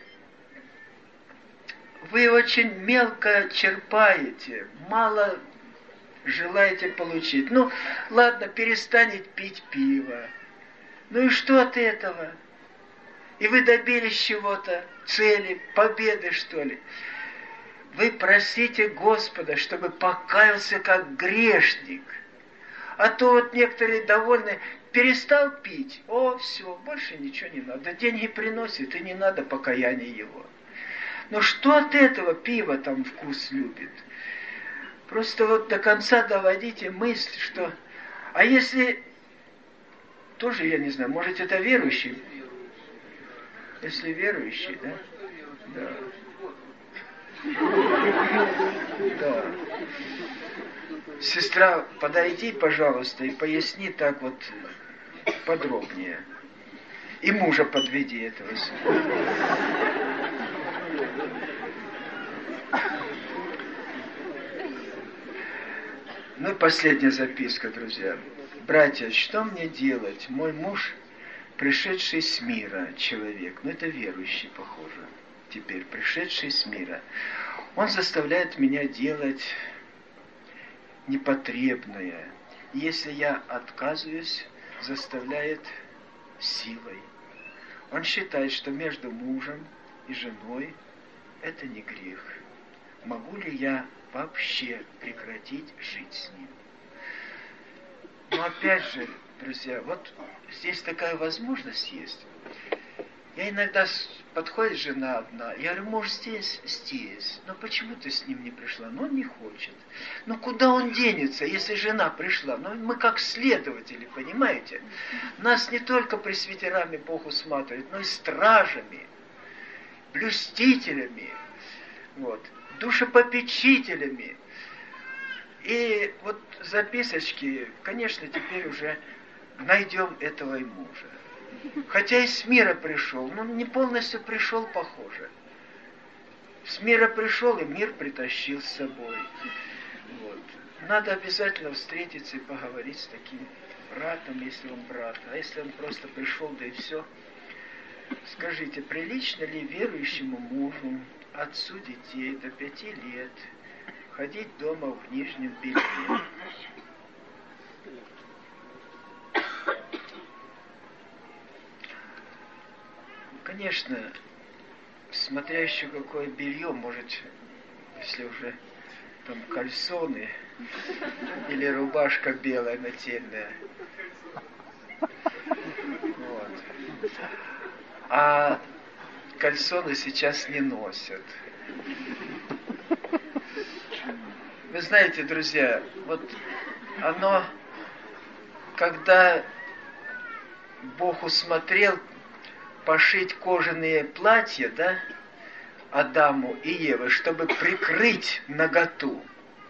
вы очень мелко черпаете, мало желаете получить. Ну, ладно, перестанет пить пиво. Ну и что от этого? И вы добились чего-то, цели, победы, что ли? Вы просите Господа, чтобы покаялся как грешник. А то вот некоторые довольны, перестал пить, о, все, больше ничего не надо. Деньги приносит, и не надо покаяния его. Но что от этого пиво там вкус любит? Просто вот до конца доводите мысль, что... А если... Тоже, я не знаю, может это верующий? Если верующий, да? Да. Да. Сестра, подойди, пожалуйста, и поясни так вот подробнее. И мужа подведи этого. Ну и последняя записка, друзья. Братья, что мне делать? Мой муж, пришедший с мира человек, ну это верующий, похоже, теперь пришедший с мира, он заставляет меня делать непотребное. Если я отказываюсь, заставляет силой. Он считает, что между мужем и женой это не грех. Могу ли я вообще прекратить жить с ним? Но опять же, друзья, вот здесь такая возможность есть. Я иногда подходит жена одна, я говорю, муж здесь, но почему ты с ним не пришла? Ну, он не хочет. Ну, куда он денется, если жена пришла? Ну, мы как следователи, понимаете? Нас не только пресвитерами Бог усматривает, но и стражами, блюстителями, вот, душепопечителями. И вот записочки, конечно, теперь уже найдем этого и мужа. Хотя из мира пришел, но не полностью пришел, похоже. С мира пришел, и мир притащил с собой. Вот. Надо обязательно встретиться и поговорить с таким братом, если он брат. А если он просто пришел, да и все. Скажите, прилично ли верующему мужу, отцу детей до 5 лет, ходить дома в нижнем белье? Конечно, смотря еще какое белье, может, если уже там кальсоны или рубашка белая нательная. Вот. А кальсоны сейчас не носят. Вы знаете, друзья, вот оно, когда Бог усмотрел пошить кожаные платья, да, Адаму и Еве, чтобы прикрыть наготу.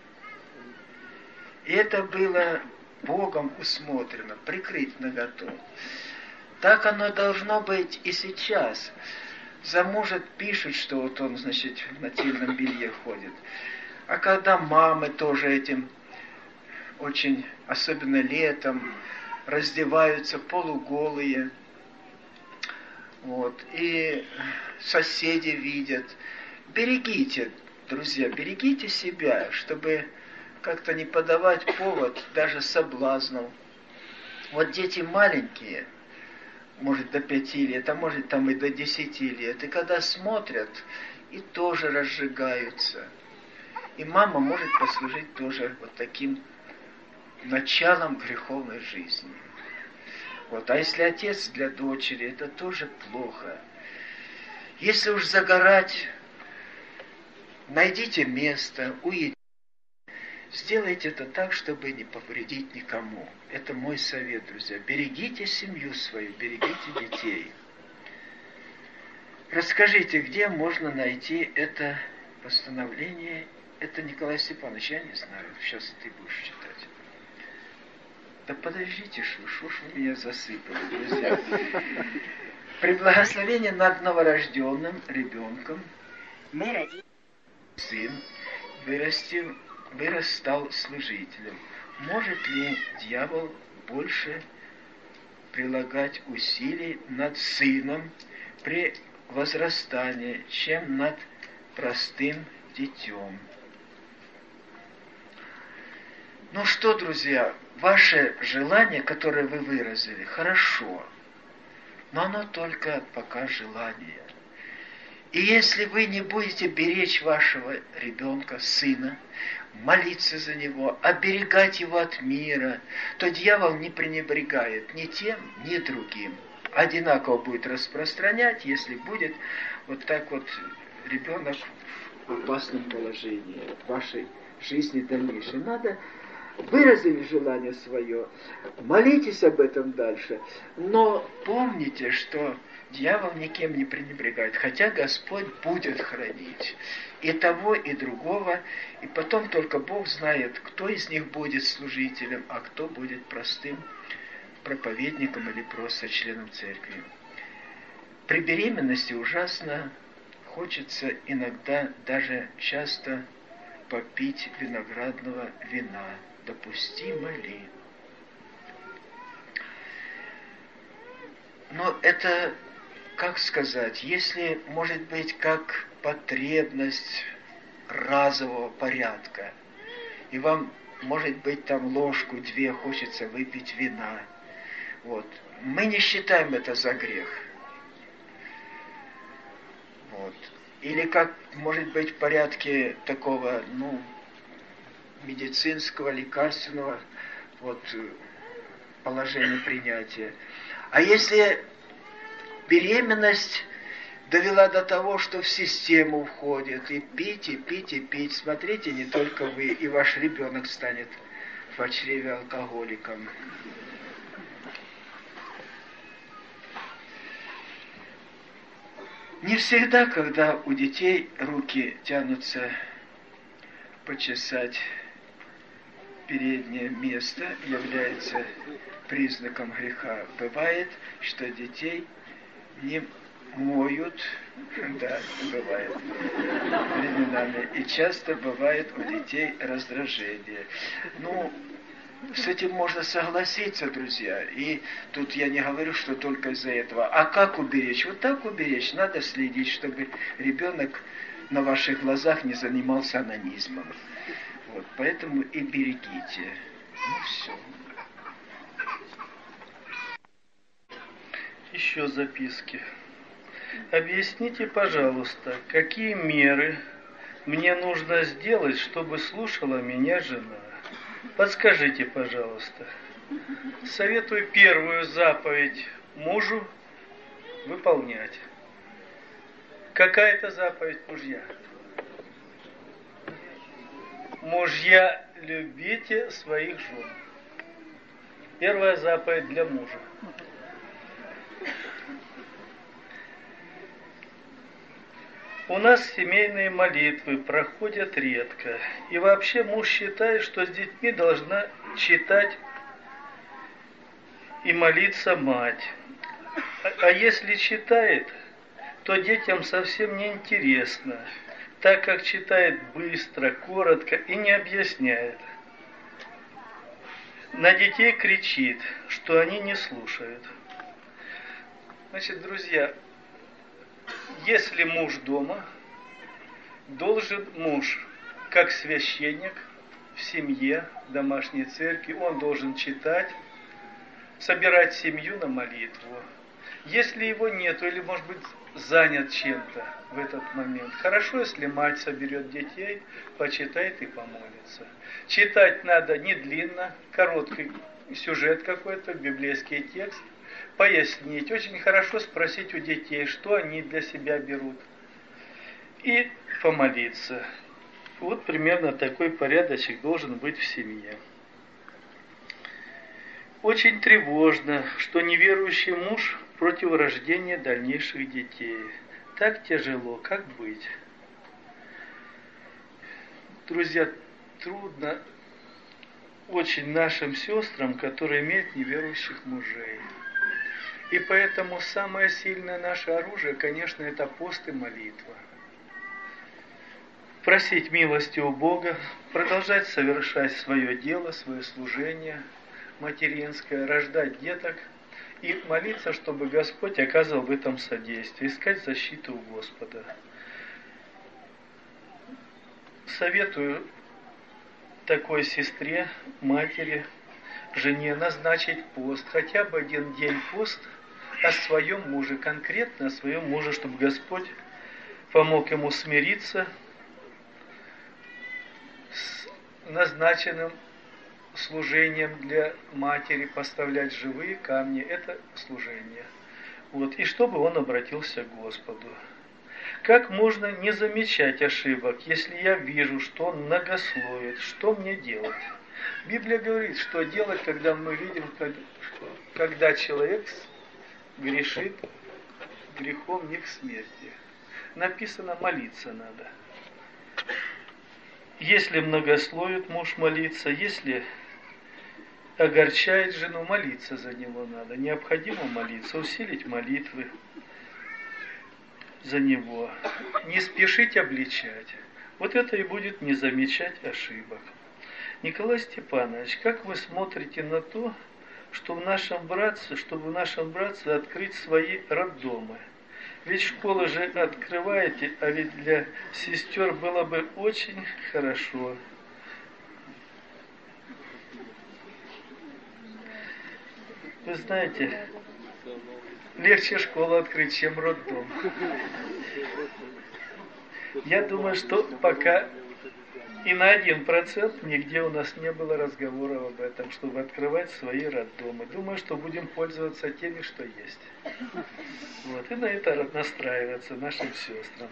И это было Богом усмотрено, прикрыть наготу. Так оно должно быть и сейчас. Замужет пишет, что вот он, значит, в нательном белье ходит. А когда мамы тоже этим очень, особенно летом, раздеваются полуголые, вот, и соседи видят. Берегите, друзья, берегите себя, чтобы как-то не подавать повод даже соблазнов. Вот дети маленькие, может до 5 лет, а может там и до 10 лет, и когда смотрят, и тоже разжигаются. И мама может послужить тоже вот таким началом греховной жизни. Вот. А если отец для дочери, это тоже плохо. Если уж загорать, найдите место, уедините. Сделайте это так, чтобы не повредить никому. Это мой совет, друзья. Берегите семью свою, берегите детей. Расскажите, где можно найти это постановление. Это Николай Степанович, я не знаю. Сейчас ты будешь читать. Да подождите, что ж вы меня засыпали, друзья. При благословении над новорожденным ребенком сын вырос, стал служителем. может ли дьявол больше прилагать усилий над сыном при возрастании, чем над простым детем? Ну что, друзья, ваше желание, которое вы выразили, хорошо, но оно только пока желание. И если вы не будете беречь вашего ребенка, сына, молиться за него, оберегать его от мира, то дьявол не пренебрегает ни тем, ни другим. Одинаково будет распространять, если будет вот так вот ребенок в опасном положении в вашей жизни дальнейшей. Надо выразили желание свое, молитесь об этом дальше, но помните, что дьявол никем не пренебрегает, хотя Господь будет хранить и того, и другого, и потом только Бог знает, кто из них будет служителем, а кто будет простым проповедником или просто членом церкви. При беременности ужасно хочется иногда, даже часто, попить виноградного вина. Допустимо ли? Но это, как сказать, если, может быть, как потребность разового порядка, и вам, может быть, там ложку-две хочется выпить вина, вот, мы не считаем это за грех. Вот. Или как, может быть, в порядке такого, медицинского, лекарственного положения принятия. А если беременность довела до того, что в систему входит, и пить, и пить, и пить, смотрите, не только вы, и ваш ребенок станет в чреве алкоголиком. Не всегда, когда у детей руки тянутся почесать переднее место, является признаком греха. Бывает, что детей не моют, да, бывает временами, и часто бывает у детей раздражение. С этим можно согласиться, друзья, и тут я не говорю, что только из-за этого. А как уберечь? Вот так уберечь, надо следить, чтобы ребенок на ваших глазах не занимался онанизмом. Вот, поэтому и берегите. Все. Еще записки. Объясните, пожалуйста, какие меры мне нужно сделать, чтобы слушала меня жена? Подскажите, пожалуйста. Советую первую заповедь мужу выполнять. Какая это заповедь, мужья? Мужья, любите своих жен. Первая заповедь для мужа. У нас семейные молитвы проходят редко. И вообще муж считает, что с детьми должна читать и молиться мать. А если читает, то детям совсем не интересно, так как читает быстро, коротко и не объясняет. На детей кричит, что они не слушают. Значит, друзья, если муж дома, должен муж, как священник в семье, в домашней церкви, он должен читать, собирать семью на молитву. Если его нету, или, может быть, занят чем-то в этот момент, хорошо, если мать соберет детей, почитает и помолится. Читать надо не длинно, короткий сюжет какой-то, библейский текст, пояснить. Очень хорошо спросить у детей, что они для себя берут. И помолиться. Вот примерно такой порядочек должен быть в семье. Очень тревожно, что неверующий муж против рождения дальнейших детей. Так тяжело, как быть? Друзья, трудно очень нашим сестрам, которые имеют неверующих мужей. И поэтому самое сильное наше оружие, конечно, это пост и молитва. просить милости у Бога, продолжать совершать свое дело, свое служение материнское, рождать деток и молиться, чтобы Господь оказывал в этом содействие, искать защиту у Господа. Советую такой сестре, матери, жене назначить пост, хотя бы один день пост о своем муже, конкретно о своем муже, чтобы Господь помог ему смириться с назначенным служением для матери, поставлять живые камни, это служение. Вот, и чтобы он обратился к Господу. Как можно не замечать ошибок, если я вижу, что он многословит, что мне делать? Библия говорит, что делать, когда мы видим, когда человек грешит грехом не к смерти. Написано, молиться надо. Если многословит муж, молиться, если огорчает жену, молиться за него надо. Необходимо молиться, усилить молитвы за него. Не спешить обличать. Вот это и будет не замечать ошибок. Николай Степанович, как вы смотрите на то, чтобы в нашем братстве открыть свои роддомы? Ведь школы же открываете, а ведь для сестер было бы очень хорошо. Вы знаете, легче школу открыть, чем роддом. Я думаю, что пока и на 1% нигде у нас не было разговоров об этом, чтобы открывать свои роддомы. Думаю, что будем пользоваться теми, что есть. Вот. И на это настраиваться нашим сестрам.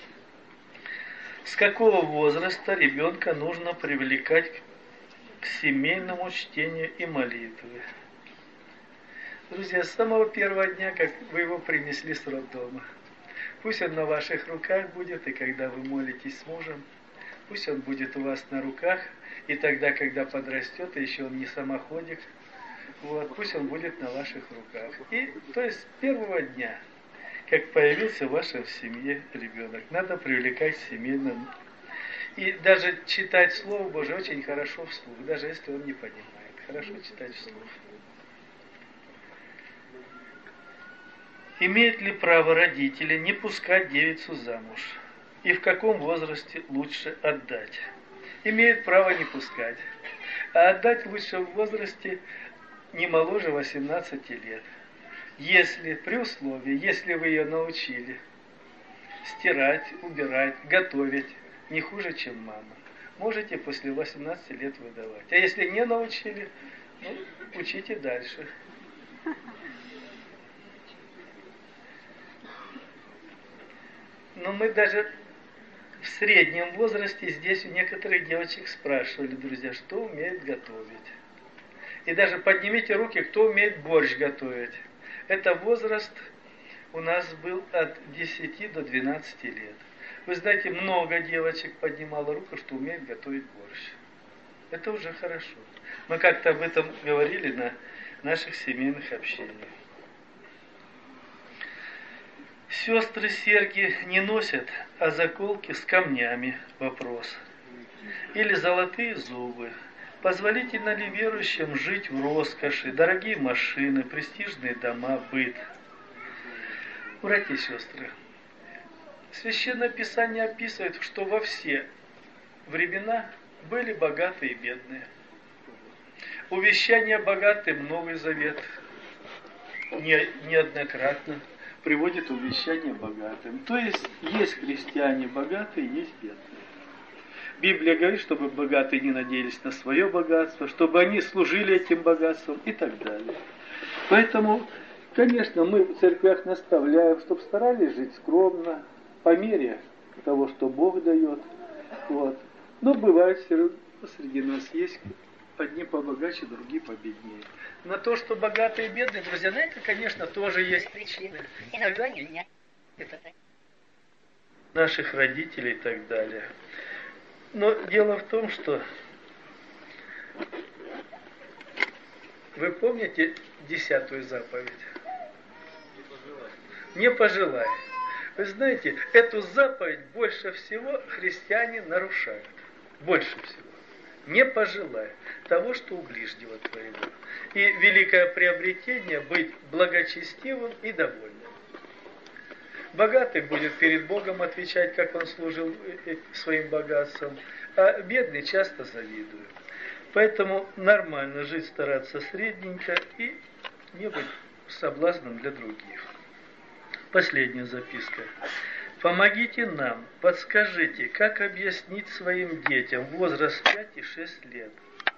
С какого возраста ребенка нужно привлекать к семейному чтению и молитве? Друзья, с самого первого дня, как вы его принесли с роддома. Пусть он на ваших руках будет, и когда вы молитесь с мужем, пусть он будет у вас на руках, и тогда, когда подрастет, и еще он не самоходик, вот, пусть он будет на ваших руках. И, то есть, с первого дня, как появился в вашей семье ребенок, надо привлекать к семейному. И даже читать Слово Божие очень хорошо вслух, даже если он не понимает. Хорошо читать вслух. Имеют ли право родители не пускать девицу замуж? И в каком возрасте лучше отдать? Имеют право не пускать. А отдать лучше в возрасте не моложе 18 лет. Если, при условии, если вы ее научили стирать, убирать, готовить, не хуже, чем мама, можете после 18 лет выдавать. А если не научили, учите дальше. Но мы даже в среднем возрасте здесь у некоторых девочек спрашивали, друзья, что умеет готовить. И даже поднимите руки, кто умеет борщ готовить. Это возраст у нас был от 10 до 12 лет. Вы знаете, много девочек поднимало руку, что умеет готовить борщ. Это уже хорошо. Мы как-то об этом говорили на наших семейных общениях. Сестры серьги не носят, а заколки с камнями. Вопрос. Или золотые зубы. Позволительно ли верующим жить в роскоши, дорогие машины, престижные дома, быт? Братья и сестры, Священное Писание описывает, что во все времена были богатые и бедные. Увещание богатым Новый Завет неоднократно приводит увещание богатым. То есть христиане богатые, есть бедные. Библия говорит, чтобы богатые не надеялись на свое богатство, чтобы они служили этим богатством и так далее. Поэтому, конечно, мы в церквях наставляем, чтобы старались жить скромно, по мере того, что Бог дает. Вот. Но бывает, среди нас есть одни побогаче, другие победнее. На то, что богатые и бедные, друзья, на это, конечно, тоже есть причины. Иногда нельзя. Наших родителей и так далее. Но дело в том, что вы помните 10-ю заповедь? Не пожелай. Вы знаете, эту заповедь больше всего христиане нарушают. Больше всего. Не пожелай того, что у ближнего твоего. И великое приобретение быть благочестивым и довольным. Богатый будет перед Богом отвечать, как он служил своим богатством, а бедный часто завидует. Поэтому нормально жить, стараться средненько и не быть соблазном для других. Последняя записка. Помогите нам, подскажите, как объяснить своим детям возраст 5 и 6 лет.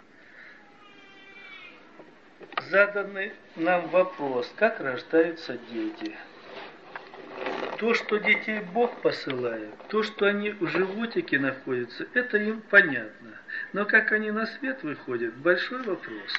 Заданный нам вопрос, как рождаются дети. То, что детей Бог посылает, то, что они в животике находятся, это им понятно. Но как они на свет выходят, большой вопрос.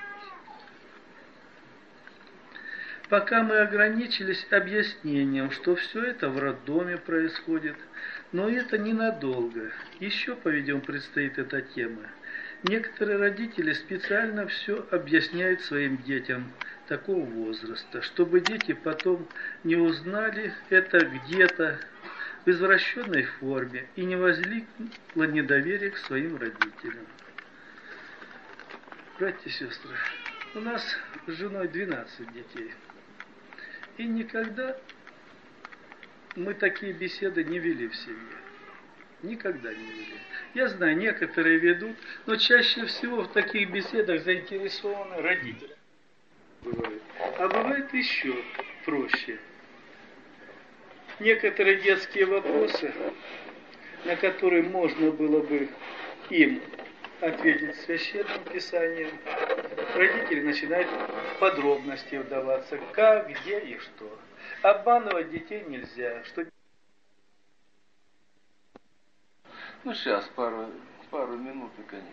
Пока мы ограничились объяснением, что все это в роддоме происходит, но это ненадолго. Еще, по-видимому, предстоит эта тема. Некоторые родители специально все объясняют своим детям такого возраста, чтобы дети потом не узнали это где-то в извращенной форме и не возникло недоверие к своим родителям. Братья и сестры, у нас с женой 12 детей. И никогда мы такие беседы не вели в семье. Никогда не вели. Я знаю, некоторые ведут, но чаще всего в таких беседах заинтересованы родители. Бывает. А бывает еще проще. Некоторые детские вопросы, на которые можно было бы им ответить священным писанием, родители начинают в подробности вдаваться, как, где и что. Обманывать детей нельзя. Что... Ну, сейчас, пару минут и конец.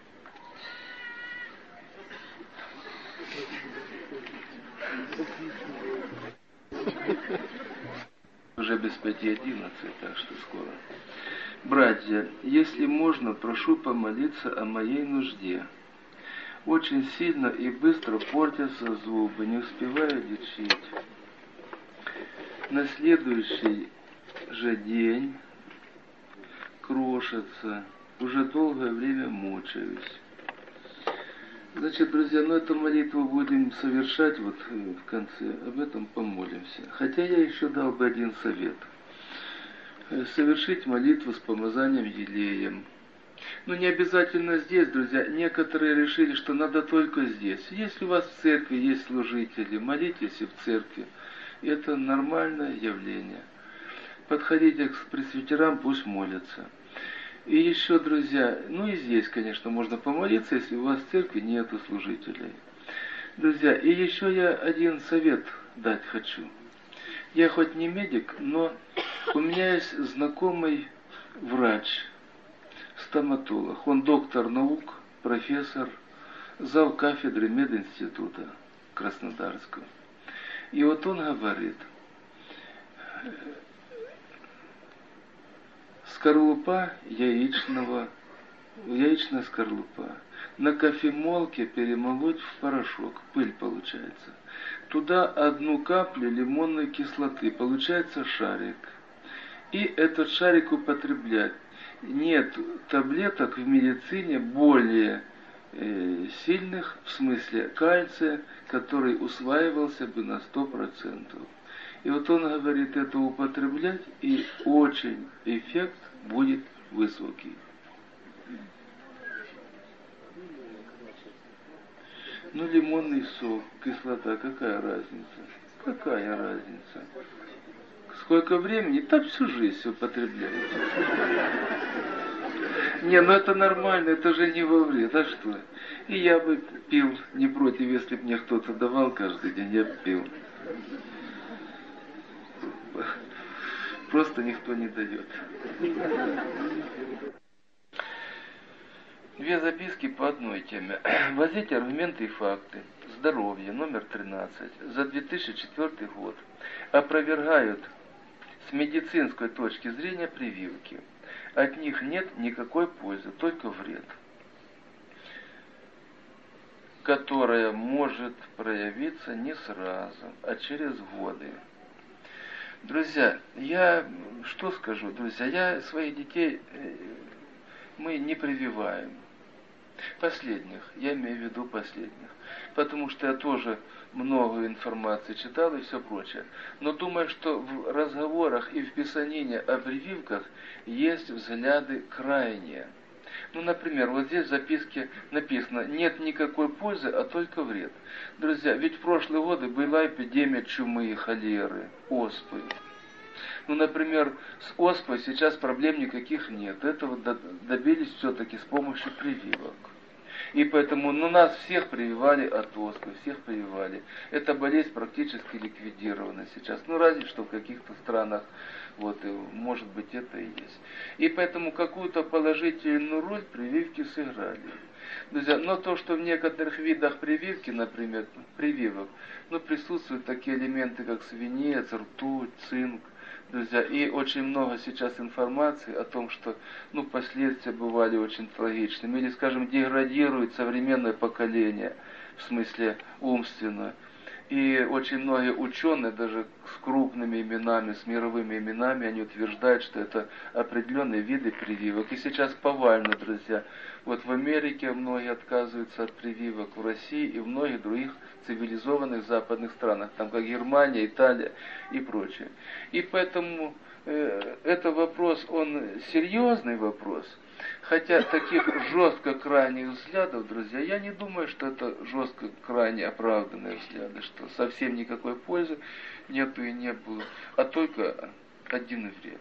Уже без 5:11, так что скоро. Братья, если можно, прошу помолиться о моей нужде. Очень сильно и быстро портятся зубы, не успеваю лечить. На следующий же день крошатся, уже долгое время мучаюсь. Значит, друзья, эту молитву будем совершать вот в конце, об этом помолимся. Хотя я еще дал бы один совет. Совершить молитву с помазанием елеем. Но не обязательно здесь, друзья. Некоторые решили, что надо только здесь. Если у вас в церкви есть служители, молитесь и в церкви. Это нормальное явление. Подходите к пресвитерам, пусть молятся. И еще, друзья, и здесь, конечно, можно помолиться, если у вас в церкви нету служителей. Друзья, и еще я один совет дать хочу. Я хоть не медик, но у меня есть знакомый врач, стоматолог. Он доктор наук, профессор, зав. Кафедры мединститута Краснодарского. И вот он говорит, скорлупа яичная скорлупа. На кофемолке перемолоть в порошок, пыль получается. Туда 1 каплю лимонной кислоты, получается шарик. И этот шарик употреблять. Нет таблеток в медицине более сильных, в смысле кальция, который усваивался бы на 100%. И вот он говорит, это употреблять, и очень эффект будет высокий. Лимонный сок, кислота, какая разница? Какая разница? Сколько времени? Так всю жизнь употребляете. Не, это нормально, это же не во вред, а что? И я бы пил, не против, если бы мне кто-то давал каждый день, я бы пил. Просто никто не дает. 2 записки по одной теме. Возите аргументы и факты. Здоровье, номер 13, за 2004 год. Опровергают с медицинской точки зрения прививки. От них нет никакой пользы, только вред, которая может проявиться не сразу, а через годы. Друзья, я что скажу, друзья, я своих детей мы не прививаем. Последних, я имею в виду последних. Потому что я тоже много информации читал и все прочее. Но думаю, что в разговорах и в писанине о прививках есть взгляды крайние. Ну, например, вот здесь в записке написано: нет никакой пользы, а только вред. Друзья, ведь в прошлые годы была эпидемия чумы, холеры, оспы. Ну, например, с оспой сейчас проблем никаких нет. Этого добились все-таки с помощью прививок. И поэтому, нас всех прививали от оспы, всех прививали. Эта болезнь практически ликвидирована сейчас. Ну, разве что в каких-то странах, может быть, это и есть. И поэтому какую-то положительную роль прививки сыграли. Друзья, но то, что в некоторых видах прививки, например, прививок, присутствуют такие элементы, как свинец, ртуть, цинк, друзья, и очень много сейчас информации о том, что, последствия бывали очень трагичными, или, скажем, деградирует современное поколение, в смысле умственно. И очень многие ученые, даже с крупными именами, с мировыми именами, они утверждают, что это определенные виды прививок. И сейчас повально, друзья. Вот в Америке многие отказываются от прививок, в России и в многих других цивилизованных западных странах, там как Германия, Италия и прочее. И поэтому это вопрос, он серьезный вопрос. Хотя таких жестко крайних взглядов, друзья, я не думаю, что это жестко крайне оправданные взгляды, что совсем никакой пользы нету и не было, а только один вред.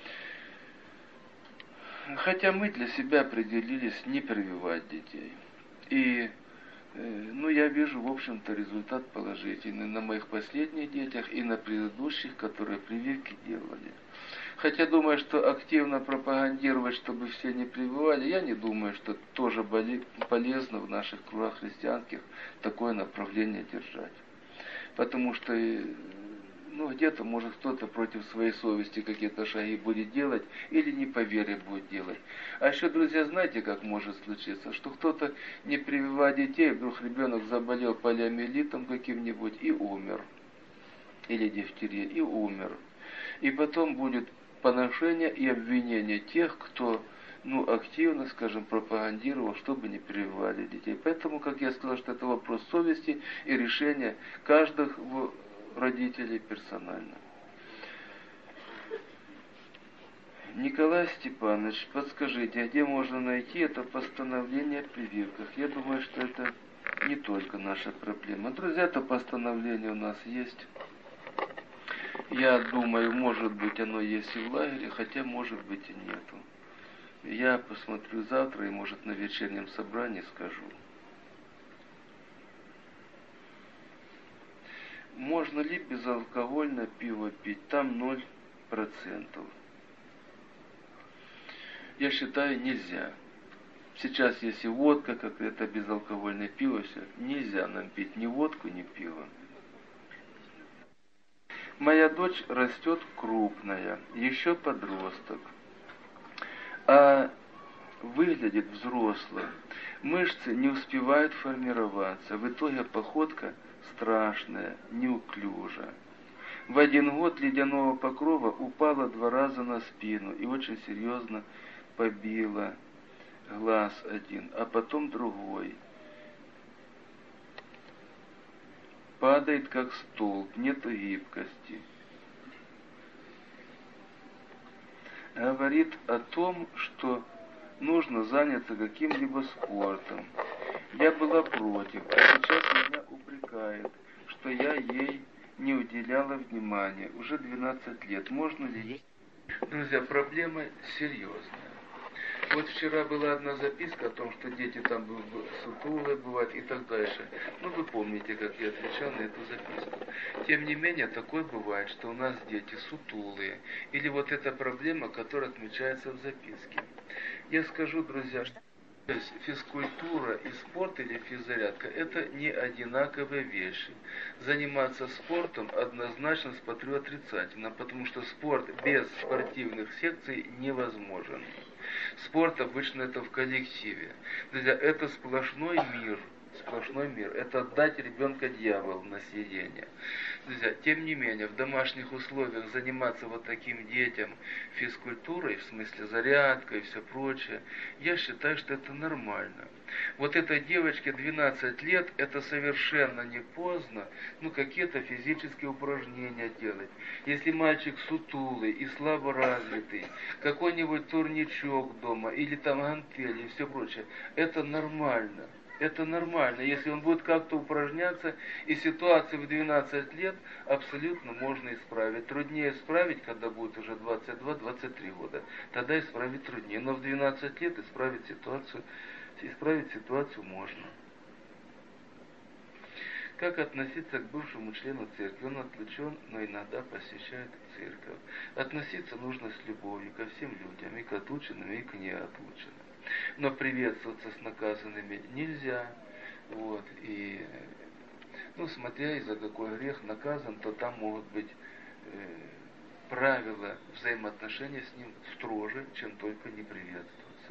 Хотя мы для себя определились не прививать детей. И я вижу, в общем-то, результат положительный на моих последних детях и на предыдущих, которые прививки делали. Хотя думаю, что активно пропагандировать, чтобы все не прививали, я не думаю, что тоже полезно в наших кругах христианских такое направление держать. Потому что, где-то, может, кто-то против своей совести какие-то шаги будет делать или не по вере будет делать. А еще, друзья, знаете, как может случиться? Что кто-то, не прививая детей, вдруг ребенок заболел полиомиелитом каким-нибудь и умер. Или дифтерией, и умер. И потом будет поношение и обвинение тех, кто активно, скажем, пропагандировал, чтобы не прививали детей. Поэтому, как я сказал, что это вопрос совести и решения каждого родителей персонально. Николай Степанович, подскажите, где можно найти это постановление о прививках? Я думаю, что это не только наша проблема. Друзья, это постановление у нас есть. Я думаю, может быть, оно есть и в лагере, хотя, может быть, и нету. Я посмотрю завтра и, может, на вечернем собрании скажу. Можно ли безалкогольное пиво пить? Там 0%. Я считаю, нельзя. Сейчас есть и водка, как это безалкогольное пиво, все. Нельзя нам пить ни водку, ни пиво. Моя дочь растет крупная, еще подросток, а выглядит взрослой. Мышцы не успевают формироваться, в итоге походка страшная, неуклюжая. В 1 год ледяного покрова упала 2 раза на спину и очень серьезно побила глаз один, а потом другой. Падает как столб, нет гибкости. Говорит о том, что нужно заняться каким-либо спортом. Я была против, а сейчас меня упрекает, что я ей не уделяла внимания. Уже 12 лет. Можно ли? Друзья, проблема серьезная. Вот вчера была одна записка о том, что дети там сутулые бывают и так дальше. Вы помните, как я отвечал на эту записку. Тем не менее, такое бывает, что у нас дети сутулые. Или вот эта проблема, которая отмечается в записке. Я скажу, друзья, что физкультура и спорт или физзарядка – это не одинаковые вещи. Заниматься спортом однозначно смотрю отрицательно, потому что спорт без спортивных секций невозможен. Спорт обычно это в коллективе. Друзья, это сплошной мир. сплошной мир. Это отдать ребенка дьяволу на съедение. Друзья, тем не менее, в домашних условиях заниматься вот таким детям физкультурой, в смысле зарядкой и все прочее, я считаю, что это нормально. Вот этой девочке 12 лет, это совершенно не поздно, какие-то физические упражнения делать. Если мальчик сутулый и слабо развитый, какой-нибудь турничок дома, или там гантели и все прочее, это нормально. Это нормально, если он будет как-то упражняться, и ситуацию в 12 лет абсолютно можно исправить. Труднее исправить, когда будет уже 22-23 года. Тогда исправить труднее. Но в 12 лет исправить ситуацию можно. Как относиться к бывшему члену церкви? Он отлучен, но иногда посещает церковь. Относиться нужно с любовью ко всем людям, и к отлученным, и к неотлученным. Но приветствоваться с наказанными нельзя. Вот, и, смотря и за какой грех наказан, то там могут быть правила взаимоотношения с ним строже, чем только не приветствоваться.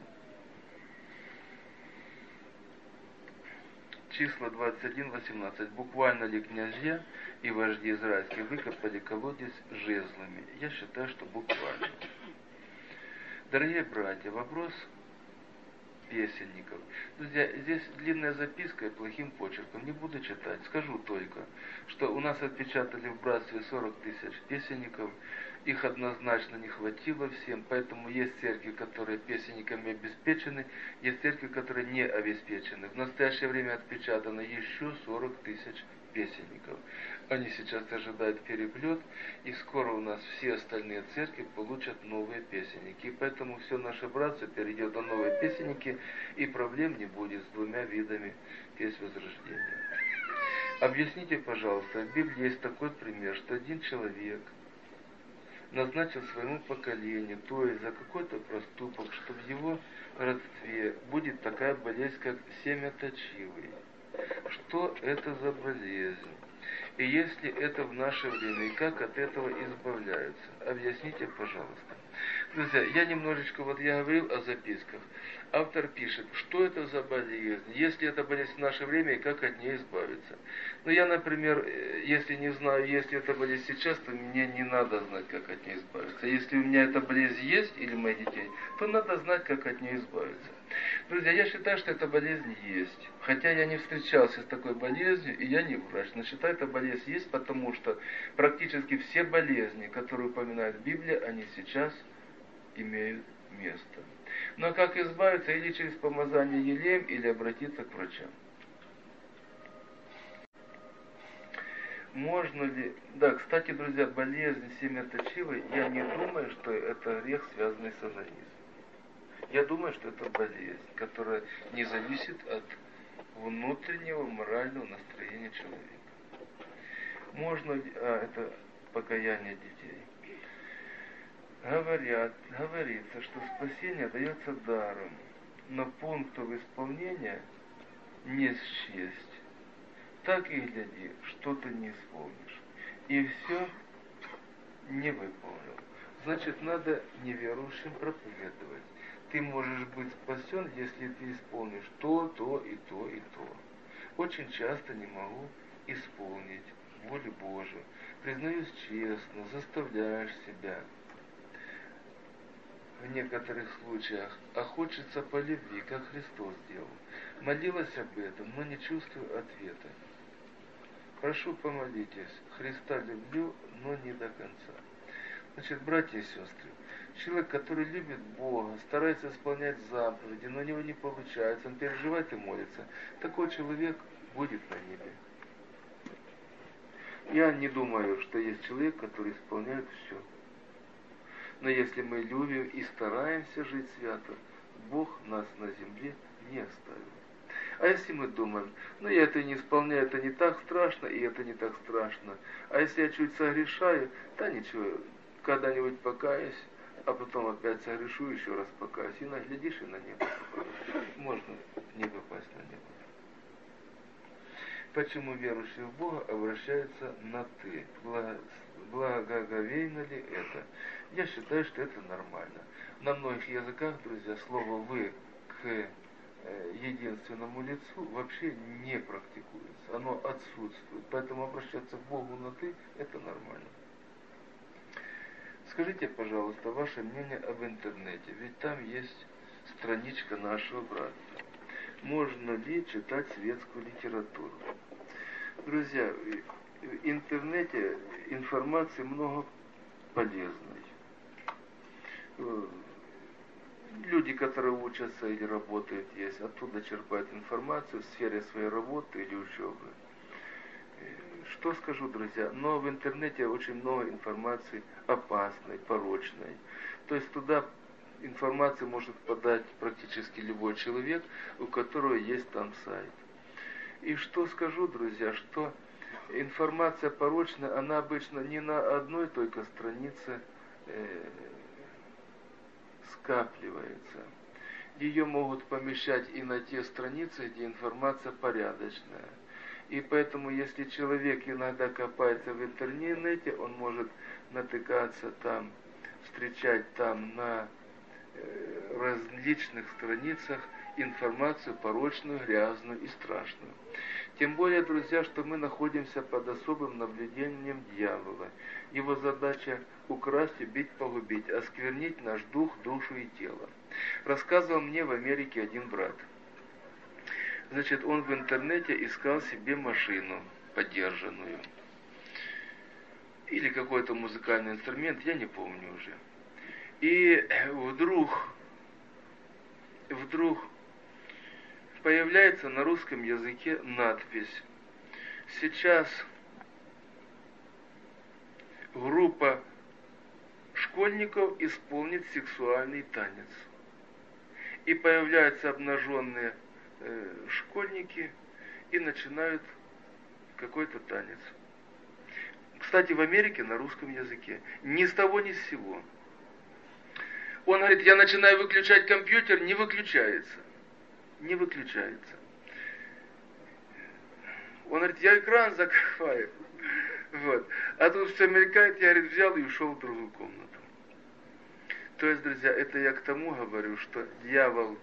Числа 21-18. Буквально ли князья и вожди израильские выкопали колодец жезлами? Я считаю, что буквально. Дорогие братья, вопрос песенников. Друзья, здесь длинная записка и плохим почерком. Не буду читать. Скажу только, что у нас отпечатали в братстве 40 тысяч песенников. Их однозначно не хватило всем, поэтому есть церкви, которые песенниками обеспечены, есть церкви, которые не обеспечены. В настоящее время отпечатано еще 40 тысяч песенников. Они сейчас ожидают переплет, и скоро у нас все остальные церкви получат новые песенники. И поэтому все наше братство перейдет на новые песенники, и проблем не будет с двумя видами песен возрождения. Объясните, пожалуйста, в Библии есть такой пример, что один человек назначил своему поколению, то есть за какой-то проступок, что в его родстве будет такая болезнь, как семяточивый. Что это за болезнь? И если это в наше время, и как от этого избавляются? Объясните, пожалуйста. Друзья, я немножечко, я говорил о записках. Автор пишет, что это за болезнь, если это болезнь в наше время, и как от нее избавиться. Я, например, если не знаю, если это болезнь сейчас, то мне не надо знать, как от нее избавиться. Если у меня эта болезнь есть, или моих детей, то надо знать, как от нее избавиться. Друзья, я считаю, что эта болезнь есть. Хотя я не встречался с такой болезнью, и я не врач, но считаю, эта болезнь есть, потому что практически все болезни, которые упоминает Библия, они сейчас имеют место. Но как избавиться? Или через помазание елеем, или обратиться к врачам. Можно ли... Да, кстати, друзья, болезнь семяточивой, я не думаю, что это грех, связанный с анонизмом. Я думаю, что это болезнь, которая не зависит от внутреннего морального настроения человека. Можно ли... это покаяние детей. Говорится, что спасение дается даром, но пунктов исполнения не счесть. Так и гляди, что ты не исполнишь. И все не выполнил. Значит, надо неверующим проповедовать. Ты можешь быть спасен, если ты исполнишь то, и то, и то. Очень часто не могу исполнить волю Божию. Признаюсь честно, заставляешь себя. В некоторых случаях, а хочется по любви, как Христос сделал. Молилась об этом, но не чувствую ответа. Прошу, помолитесь. Христа люблю, но не до конца. Значит, братья и сестры, человек, который любит Бога, старается исполнять заповеди, но у него не получается, он переживает и молится, такой человек будет на небе. Я не думаю, что есть человек, который исполняет все. Но если мы любим и стараемся жить свято, Бог нас на земле не оставил. А если мы думаем, я это не исполняю, это не так страшно, и это не так страшно. А если я чуть согрешаю, да ничего, когда-нибудь покаюсь, а потом опять согрешу, еще раз покаюсь. И наглядишь, и на небо попадешь. Можно не попасть на небо. Почему верующие в Бога обращаются на «ты»? Благоговейно ли это? Я считаю, что это нормально. На многих языках, друзья, слово «вы» к единственному лицу вообще не практикуется. Оно отсутствует. Поэтому обращаться к Богу на «ты» – это нормально. Скажите, пожалуйста, ваше мнение об интернете. Ведь там есть страничка нашего братства. Можно ли читать светскую литературу? Друзья, в интернете информации много полезной. Люди, которые учатся или работают, есть, оттуда черпают информацию в сфере своей работы или учебы. Что скажу, друзья, но в интернете очень много информации опасной, порочной. То есть туда информацию может подать практически любой человек, у которого есть там сайт. И что скажу, друзья, что информация порочная, она обычно не на одной только странице скапливается. Ее могут помещать и на те страницы, где информация порядочная. И поэтому, если человек иногда копается в интернете, он может натыкаться там, встречать там на различных страницах информацию порочную, грязную и страшную. Тем более, друзья, что мы находимся под особым наблюдением дьявола. Его задача украсть, убить, погубить, осквернить наш дух, душу и тело. Рассказывал мне в Америке один брат. Значит, он в интернете искал себе машину подержанную. Или какой-то музыкальный инструмент, я не помню уже. И вдруг появляется на русском языке надпись: сейчас группа школьников исполнит сексуальный танец. И появляются обнаженные школьники и начинают какой-то танец. Кстати, в Америке на русском языке. Ни с того, ни с сего. Он говорит, я начинаю выключать компьютер, не выключается. Не выключается. Он говорит, я экран закрываю. Вот. А тут все мелькает, я, говорит, взял и ушел в другую комнату. То есть, друзья, это я к тому говорю, что дьявол,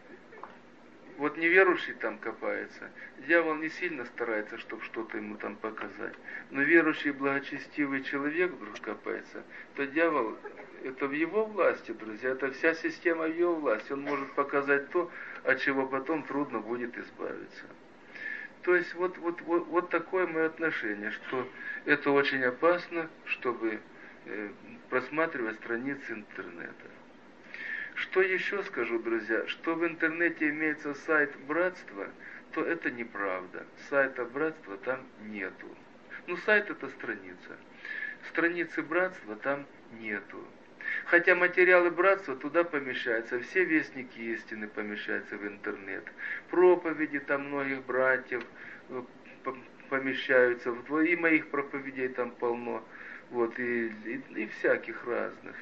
вот неверующий там копается, дьявол не сильно старается, чтобы что-то ему там показать. Но верующий, благочестивый человек вдруг копается, то дьявол, это в его власти, друзья, это вся система в его власти. Он может показать то, от чего потом трудно будет избавиться. То есть вот такое мое отношение, что это очень опасно, чтобы просматривать страницы интернета. Что еще скажу, друзья, что в интернете имеется сайт братства, то это неправда. Сайта братства там нету. Ну, сайт это страница. Страницы братства там нету. Хотя материалы братства туда помещаются, все вестники истины помещаются в интернет. Проповеди там многих братьев помещаются, и моих проповедей там полно. Вот, и всяких разных.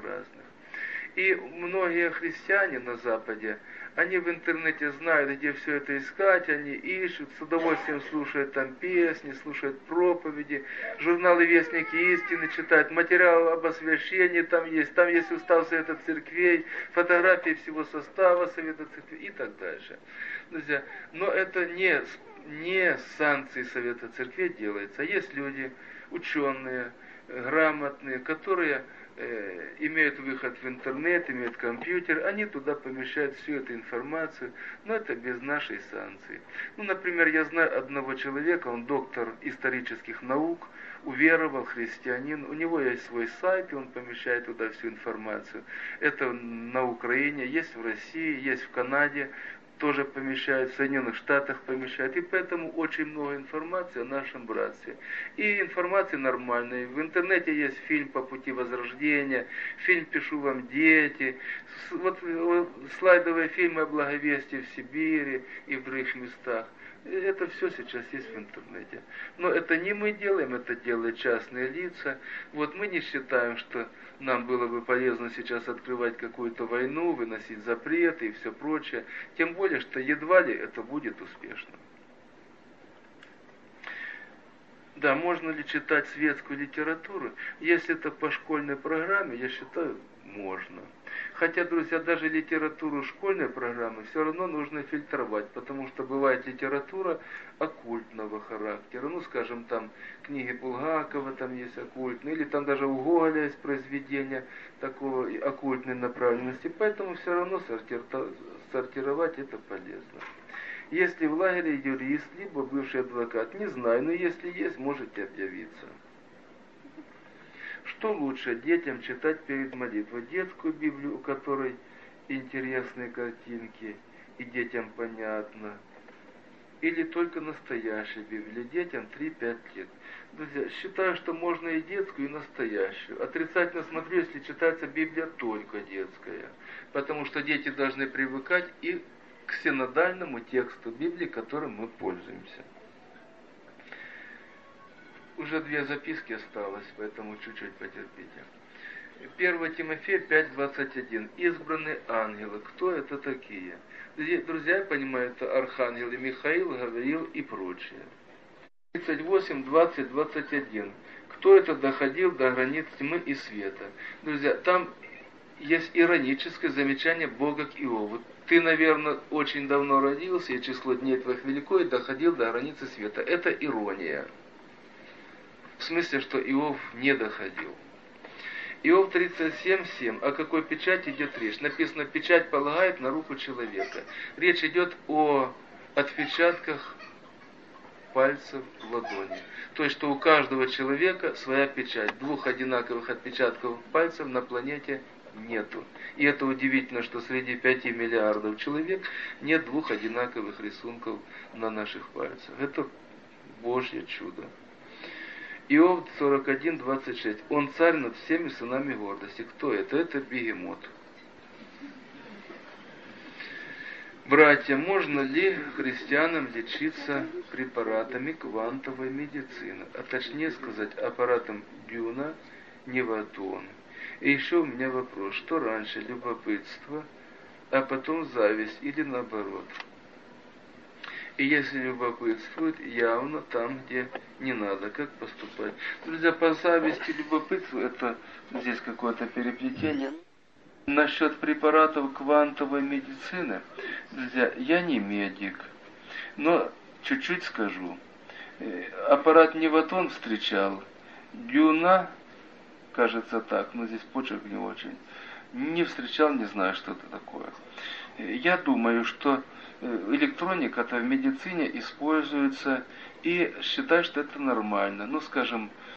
И многие христиане на Западе, они в интернете знают, где все это искать, они ищут, с удовольствием слушают там песни, слушают проповеди, журналы «Вестники истины» читают, материал об освящении там есть устав Совета Церквей, фотографии всего состава Совета Церквей и так дальше. Друзья, но это не с санкцией Совета Церквей делается. Есть люди, ученые, грамотные, которые имеют выход в интернет, имеют компьютер, они туда помещают всю эту информацию, но это без нашей санкции. Ну, например, я знаю одного человека, он доктор исторических наук, уверовал, христианин, у него есть свой сайт, и он помещает туда всю информацию. Это на Украине, есть в России, есть в Канаде, тоже помещают, в Соединенных Штатах помещают, и поэтому очень много информации о нашем братстве. И информации нормальной. В интернете есть фильм «По пути возрождения», фильм «Пишу вам, дети», вот слайдовые фильмы о благовестии в Сибири и в других местах. Это все сейчас есть в интернете. Но это не мы делаем, это делают частные лица. Вот мы не считаем, что нам было бы полезно сейчас открывать какую-то войну, выносить запреты и все прочее. Тем более, что едва ли это будет успешно. Да, можно ли читать светскую литературу? Если это по школьной программе, я считаю, можно. Хотя, друзья, даже литературу школьной программы все равно нужно фильтровать, потому что бывает литература оккультного характера. Ну, скажем, там книги Булгакова там есть оккультные, или там даже у Гоголя есть произведения такого оккультной направленности. Поэтому все равно сортировать это полезно. Если в лагере юрист, либо бывший адвокат, не знаю, но если есть, можете объявиться. Что лучше детям читать перед молитвой? Детскую Библию, у которой интересные картинки, и детям понятно, или только настоящую Библию, детям 3-5 лет. Друзья, считаю, что можно и детскую, и настоящую. Отрицательно смотрю, если читается Библия только детская, потому что дети должны привыкать и к синодальному тексту Библии, которым мы пользуемся. Уже 2 записки осталось, поэтому чуть-чуть потерпите. 1 Тимофея 5:21. Избранные ангелы. Кто это такие? Друзья, я понимаю, это архангелы Михаил, Гавриил и прочие. 38:20-21. Кто это доходил до границ тьмы и света? Друзья, там есть ироническое замечание Бога к Иову. Ты, наверное, очень давно родился, и число дней твоих велико, и доходил до границы света. Это ирония. В смысле, что Иов не доходил. Иов 37:7. О какой печати идет речь? Написано, печать полагает на руку человека. Речь идет о отпечатках пальцев в ладони. То есть, что у каждого человека своя печать. 2 одинаковых отпечатков пальцев на планете нету. И это удивительно, что среди 5 миллиардов человек нет 2 одинаковых рисунков на наших пальцах. Это Божье чудо. Иов 41:26. Он царь над всеми сынами гордости. Кто это? Это бегемот. Братья, можно ли христианам лечиться препаратами квантовой медицины? А точнее сказать, аппаратом Бюна, Неватон. И еще у меня вопрос. Что раньше, любопытство, а потом зависть или наоборот? И если любопытствует, явно там, где не надо, как поступать. Друзья, по зависти и любопытству, это здесь какое-то переплетение. Насчет препаратов квантовой медицины, друзья, я не медик, но чуть-чуть скажу. Аппарат Неватон встречал, Дюна, кажется так, но здесь почерк не очень, не встречал, не знаю, что это такое. Я думаю, что электроника-то в медицине используется, и считаю, что это нормально. Ну, скажем,